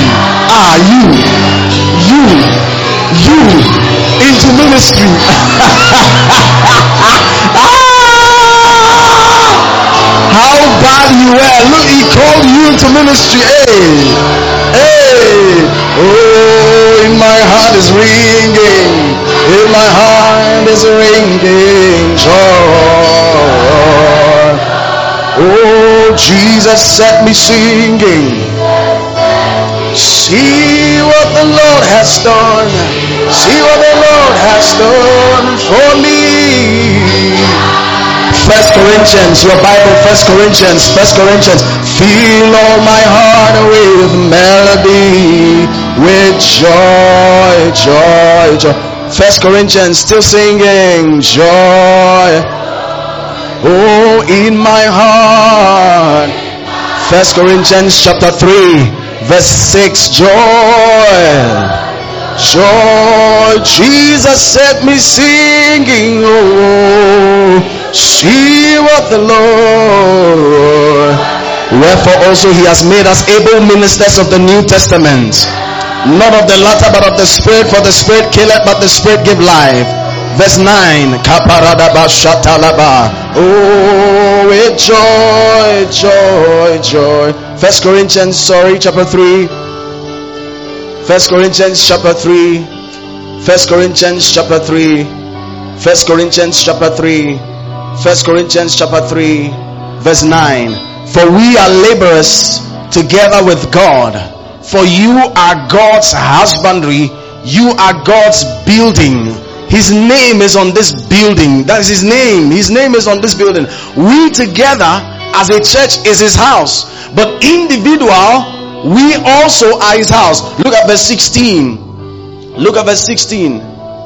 You into ministry. How bad you were. Look, he called you into ministry. Hey. Oh, in my heart is ringing. In my heart is ringing joy. Oh, Jesus set me singing. See what the Lord has done. See what the Lord has done for me. 1 Corinthians, your Bible, 1 Corinthians. Fill all my heart with melody, with joy, joy, joy. 1 Corinthians, still singing joy. Oh, in my heart. 1 Corinthians chapter 3, verse 6, joy. Joy, Jesus set me singing. Oh, see what the Lord. Wherefore also he has made us able ministers of the New Testament, not of the latter but of the Spirit, for the Spirit killeth but the Spirit give life. Verse 9, oh, with joy, joy, joy. 1 Corinthians chapter 3. 1 Corinthians chapter 3. 1 Corinthians chapter 3. 1 Corinthians chapter 3. 1 Corinthians chapter 3, verse 9. For we are laborers together with God. For you are God's husbandry. You are God's building. His name is on this building. That is his name. His name is on this building. We together as a church is his house. But individual, we also are his house. Look at verse 16. Look at verse 16.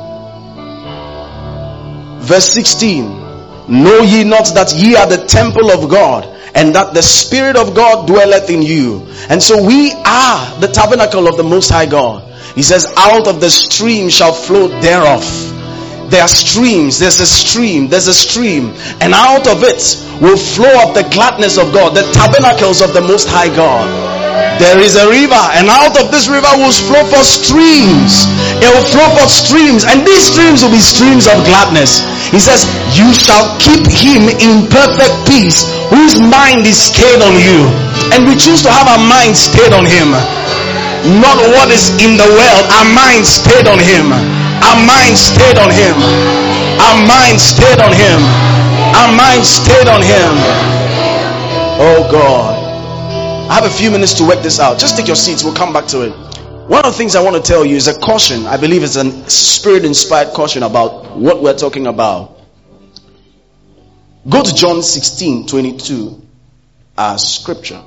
Verse 16. Know ye not that ye are the temple of God, and that the Spirit of God dwelleth in you? And so we are the tabernacle of the Most High God. He says, out of the stream shall flow thereof. there are streams. There's a stream. And out of it will flow up the gladness of God, the tabernacles of the Most High God. There is a river, and out of this river will flow forth streams. It will flow forth streams, and these streams will be streams of gladness. He says, you shall keep him in perfect peace, whose mind is stayed on you. And we choose to have our mind stayed on him. Not what is in the world. Our mind stayed on him. Our mind stayed on him. Our mind stayed on him. Our mind stayed on him. Oh God. I have a few minutes to work this out. Just take your seats. We'll come back to it. One of the things I want to tell you is a caution. I believe it's a spirit-inspired caution about what we're talking about. Go to John 16:22 as scripture.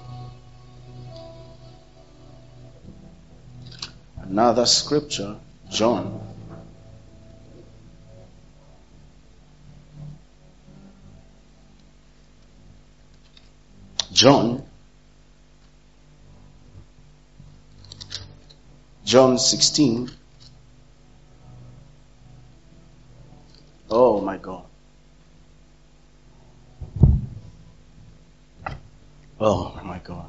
Another scripture, John. John 16. Oh my God. Oh my God.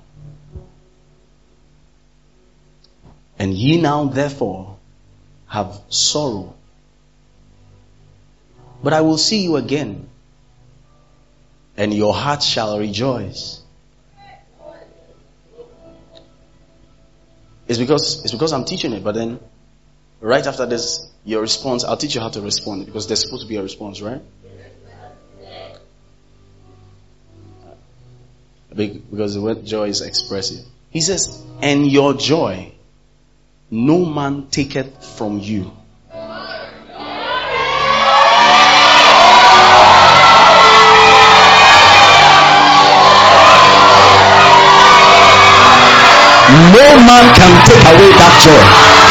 And ye now therefore have sorrow, but I will see you again, and your heart shall rejoice. It's because I'm teaching it, but then right after this, your response, I'll teach you how to respond, because there's supposed to be a response, right? Because the word joy is expressive. He says, and your joy no man taketh from you. No man can take away that joy.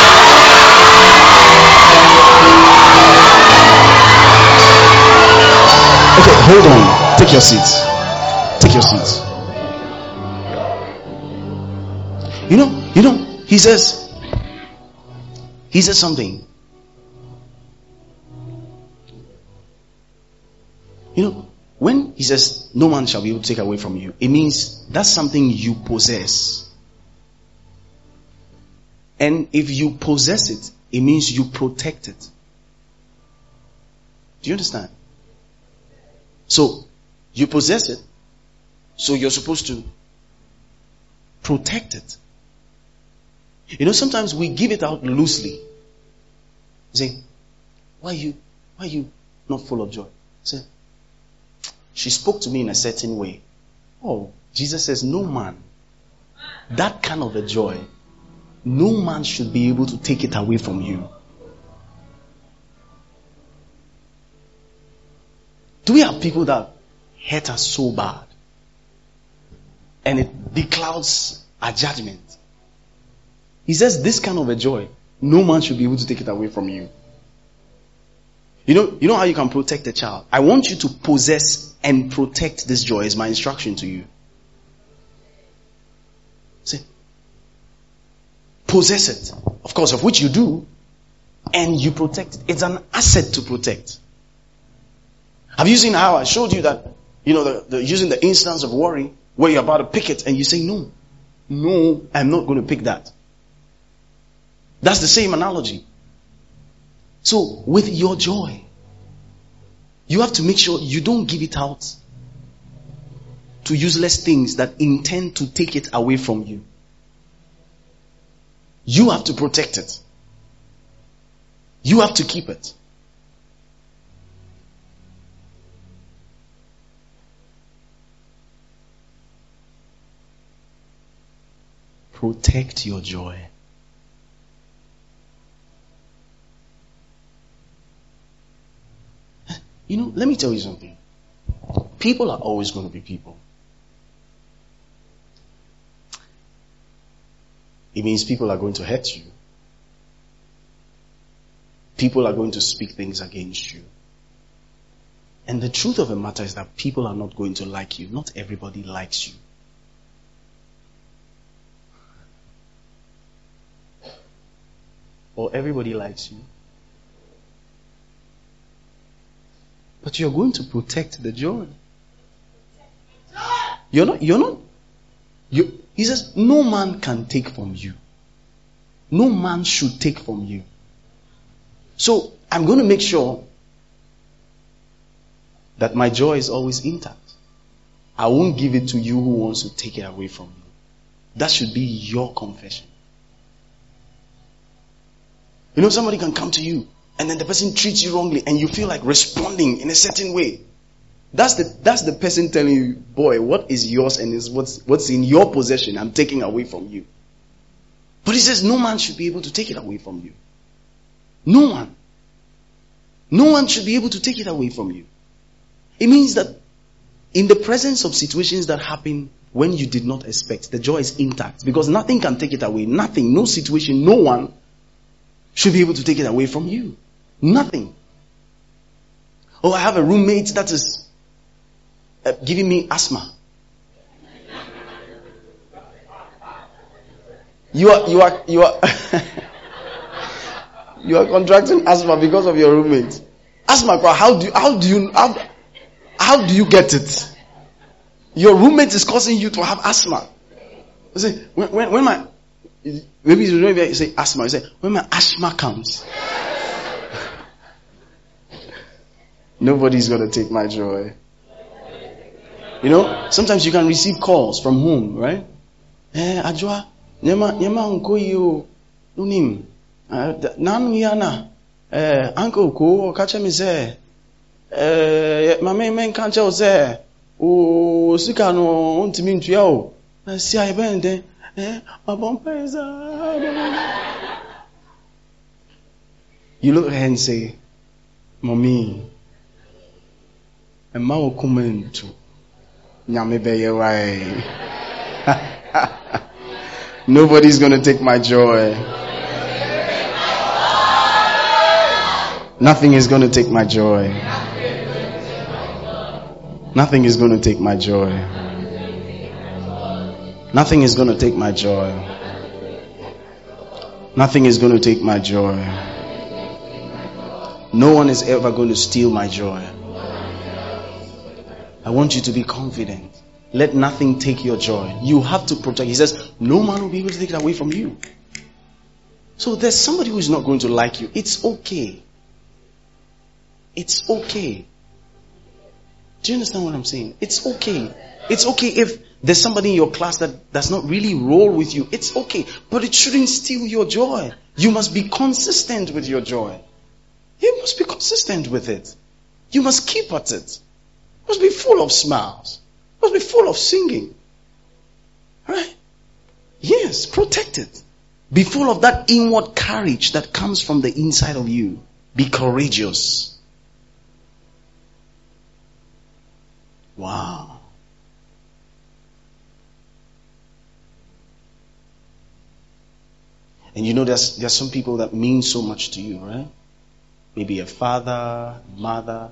Okay, hold on. Take your seats. Take your seats. You know, he says something. You know, when he says no man shall be able to take away from you, it means that's something you possess. And if you possess it, it means you protect it. Do you understand? So, you possess it, so you're supposed to protect it. You know, sometimes we give it out loosely. You say, why are you not full of joy? Say, she spoke to me in a certain way. Oh, Jesus says, no man, that kind of a joy, no man should be able to take it away from you. Do we have people that hurt us so bad and it beclouds our judgment? He says this kind of a joy, no man should be able to take it away from you. You know how you can protect a child? I want you to possess and protect this joy is my instruction to you. See? Possess it. Of course, of which you do. And you protect it. It's an asset to protect. Have you seen how I showed you that, using the instance of worry, where you're about to pick it and you say, no, I'm not going to pick that. That's the same analogy. So, with your joy, you have to make sure you don't give it out to useless things that intend to take it away from you. You have to protect it. You have to keep it. Protect your joy. Let me tell you something. People are always going to be people. It means people are going to hurt you. People are going to speak things against you. And the truth of the matter is that people are not going to like you. Not everybody likes you. Or everybody likes you. But you're going to protect the joy. He says, no man can take from you. No man should take from you. So, I'm going to make sure that my joy is always intact. I won't give it to you who wants to take it away from me. That should be your confession. Somebody can come to you and then the person treats you wrongly and you feel like responding in a certain way. That's the person telling you, boy, what is yours and is what's in your possession I'm taking away from you. But he says no man should be able to take it away from you. No one. No one should be able to take it away from you. It means that in the presence of situations that happen when you did not expect, the joy is intact because nothing can take it away. Nothing, no situation, no one should be able to take it away from you. Nothing. Oh, I have a roommate that is giving me asthma. You are you are contracting asthma because of your roommate. Asthma, how do you get it? Your roommate is causing you to have asthma. You say when my maybe you say asthma. You say when my asthma comes, nobody's gonna take my joy. Sometimes you can receive calls from home, right? Ajwa, nyama unko yo, unim, nanu yana, uncle ko kacha mi se, mame men kancha se, o sika no untimi ntuya o, si aibende, abompa isa. You look at her and say, Mommy, Emma will come into. Nobody's going to take my joy. Nothing is going to take my joy. Nothing is going to take my joy. Nothing is going to take my joy. Nothing is going to take my joy. No one is ever going to steal my joy. I want you to be confident. Let nothing take your joy. You have to protect. He says, no man will be able to take it away from you. So there's somebody who is not going to like you. It's okay. It's okay. Do you understand what I'm saying? It's okay. It's okay if there's somebody in your class that does not really roll with you. It's okay. But it shouldn't steal your joy. You must be consistent with your joy. You must be consistent with it. You must keep at it. Must be full of smiles. Must be full of singing. Right? Yes, protect it. Be full of that inward courage that comes from the inside of you. Be courageous. Wow. And there's some people that mean so much to you, right? Maybe a father, mother.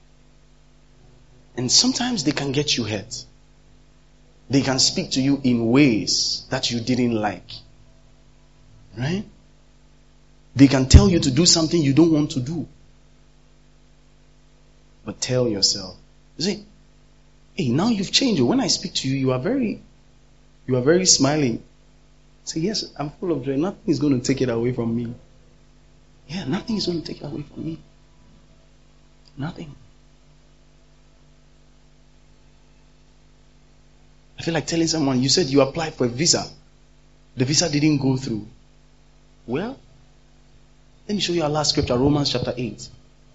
And sometimes they can get you hurt. They can speak to you in ways that you didn't like. Right? They can tell you to do something you don't want to do. But tell yourself, you see, hey, now you've changed. When I speak to you, you are very smiling. Say, yes, I'm full of joy. Nothing is going to take it away from me. Yeah, nothing is going to take it away from me. Nothing. I feel like telling someone, you said you applied for a visa. The visa didn't go through. Well, let me show you our last scripture, Romans chapter 8.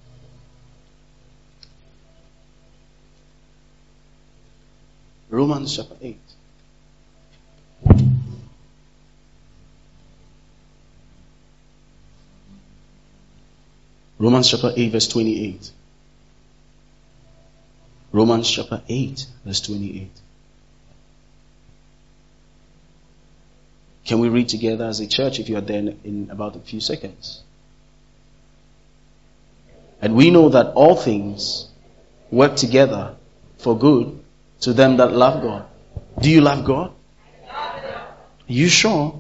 Romans chapter 8. Romans chapter 8 verse 28. Romans chapter 8 verse 28. Can we read together as a church if you are there in about a few seconds? And we know that all things work together for good to them that love God. Do you love God? Are you sure?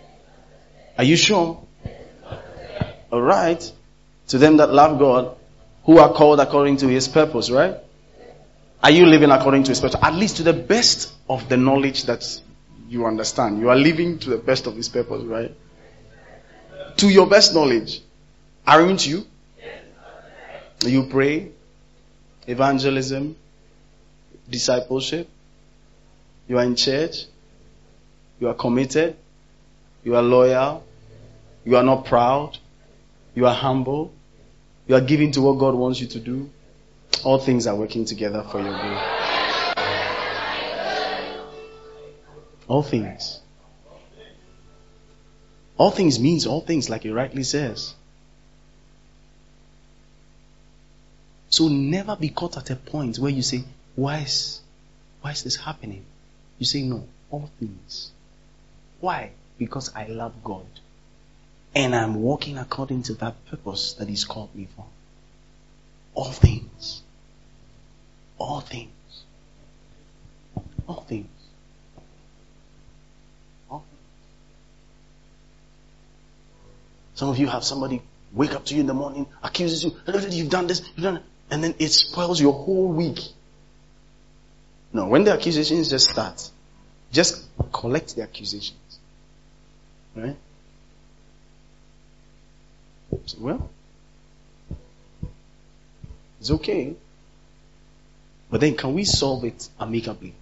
Are you sure? Alright. To them that love God who are called according to his purpose, right? Are you living according to his purpose? At least to the best of the knowledge that you understand. You are living to the best of his purpose, right? To your best knowledge. Aren't you? You pray, evangelism, discipleship. You are in church. You are committed. You are loyal. You are not proud. You are humble. You are giving to what God wants you to do. All things are working together for your good. All things. All things means all things, like he rightly says. So never be caught at a point where you say, why is this happening? You say, no, all things. Why? Because I love God. And I'm walking according to that purpose that he's called me for. All things. All things. All things. All things. Some of you have somebody wake up to you in the morning, accuses you, you've done this, you've done that, and then it spoils your whole week. No, when the accusations just start, just collect the accusations. Right? So, well, it's okay. But then can we solve it amicably?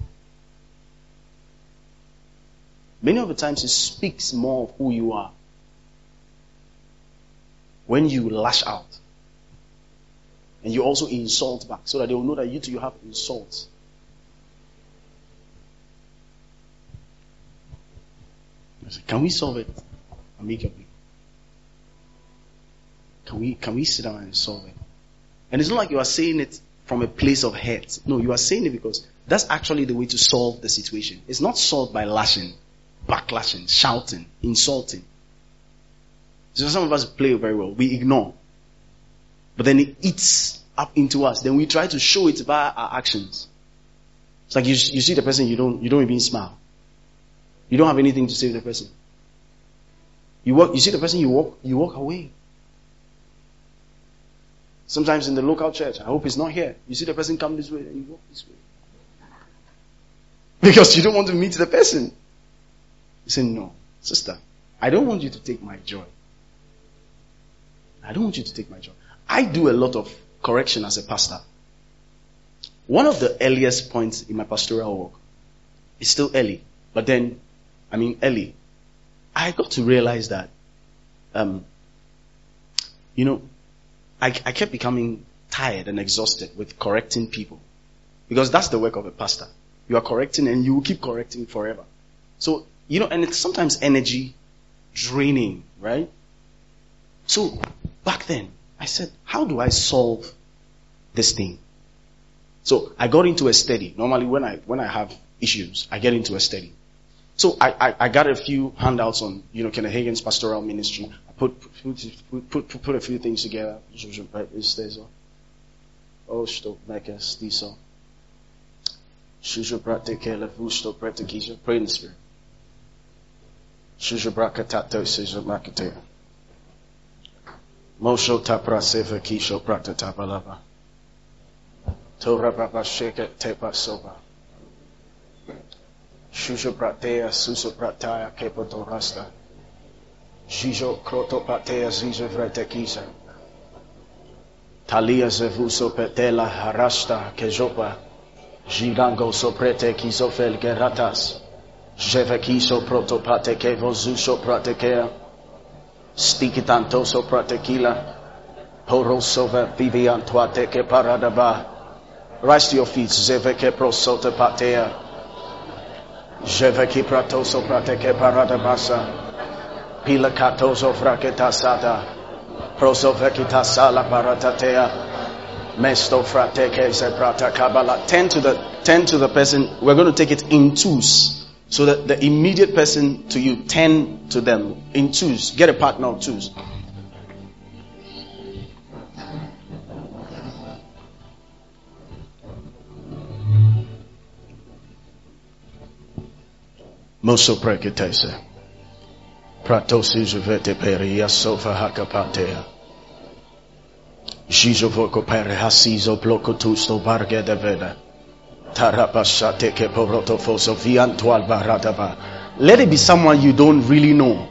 Many of the times it speaks more of who you are when you lash out. And you also insult back so that they will know that you too you have insults. Can we solve it amicably? Can we sit down and solve it? And it's not like you are saying it from a place of hate. No, you are saying it because that's actually the way to solve the situation. It's not solved by lashing, backlashing, shouting, insulting. So some of us play very well. We ignore. But then it eats up into us. Then we try to show it by our actions. It's like you see the person, you don't even smile. You don't have anything to say to the person. You see the person, you walk away. Sometimes in the local church, I hope he's not here. You see the person come this way and you walk this way. Because you don't want to meet the person. You say, no, sister, I don't want you to take my joy. I don't want you to take my joy. I do a lot of correction as a pastor. One of the earliest points in my pastoral work, it's still early, but then, early, I got to realize that, I kept becoming tired and exhausted with correcting people. Because that's the work of a pastor. You are correcting and you will keep correcting forever. So, and it's sometimes energy draining, right? So, back then, I said, how do I solve this thing? So, I got into a study. Normally, when I have issues, I get into a study. So, I got a few handouts on, Kenneth Hagin's pastoral ministry. Put a few things together. Oh, stop, make us diesel. Shusha practicale, vusto practicisha. Pray in the spirit. Shusha bracatato, sisha macatea. Mosho tapra sefa kisho practatabalava. Tora papa shake tepa soba. Shusha pratea, susa prataya, kepoto rasta. Shijo krotopatea zizo vretekisa. Talia zevuso petela harasta kejopa. Gigango soprete kisofel geratas. Jevekiso protopate kevo zuso pratekea. Stikitantoso pratekila. Porosova viviantuate ke paradaba. Rise to your feet. Zeveke prosote patea. Jeveki pratoso prateke paradabasa. Pila katozo fraketa sata. Proso vekita sala paratatea. Mesto frateke se prata kabala. Tend to the person. We're going to take it in twos. So that the immediate person to you, tend to them in twos. Get a partner of twos. Moso preketese. Pratosi juvete peria sofa hakapatea. Jijo voko pere hasizo bloko tusto barge de veda. Tarabashate ke poroto foso viantual baradaba. Let it be someone you don't really know.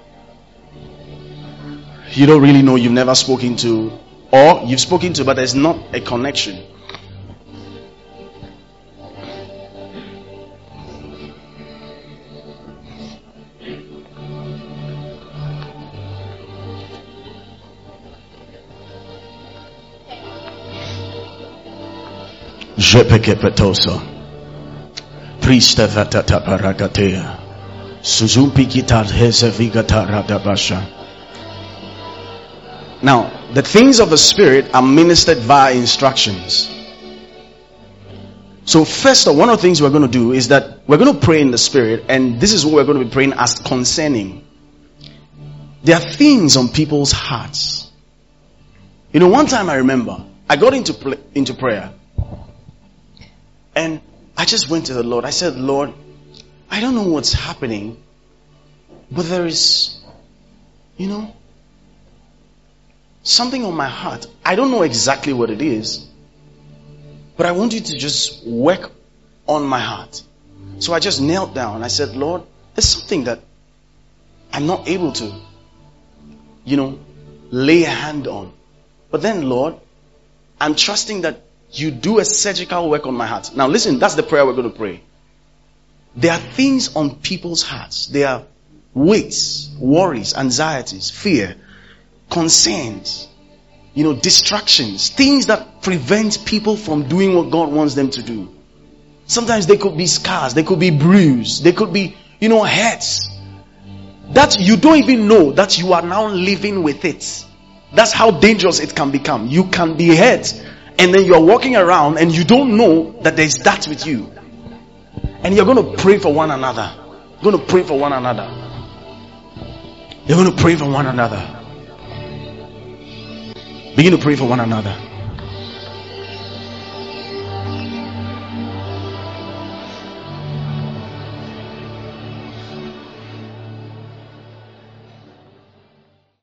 You don't really know, you've never spoken to, or you've spoken to, but there's not a connection. Jepekepetoso. Prista vatata paragatea. Suzumpi kitar hezevigata radabasha. Now, the things of the Spirit are ministered via instructions. So first one of the things we're going to do is that we're going to pray in the Spirit, and this is what we're going to be praying as concerning. There are things on people's hearts. You know, one time I remember, I got into prayer, and I just went to the Lord. I said, Lord, I don't know what's happening, but there is, something on my heart. I don't know exactly what it is, but I want you to just work on my heart. So I just knelt down. I said, Lord, there's something that I'm not able to, lay a hand on. But then, Lord, I'm trusting that you do a surgical work on my heart. Now listen, that's the prayer we're going to pray. There are things on people's hearts. There are weights, worries, anxieties, fear, concerns, distractions, things that prevent people from doing what God wants them to do. Sometimes they could be scars, they could be bruised, they could be, hurts that you don't even know that you are now living with it. That's how dangerous it can become. You can be hurt, and then you're walking around and you don't know that there's that with you. And you're going to pray for one another. You're going to pray for one another. You're going to pray for one another. Begin to pray for one another.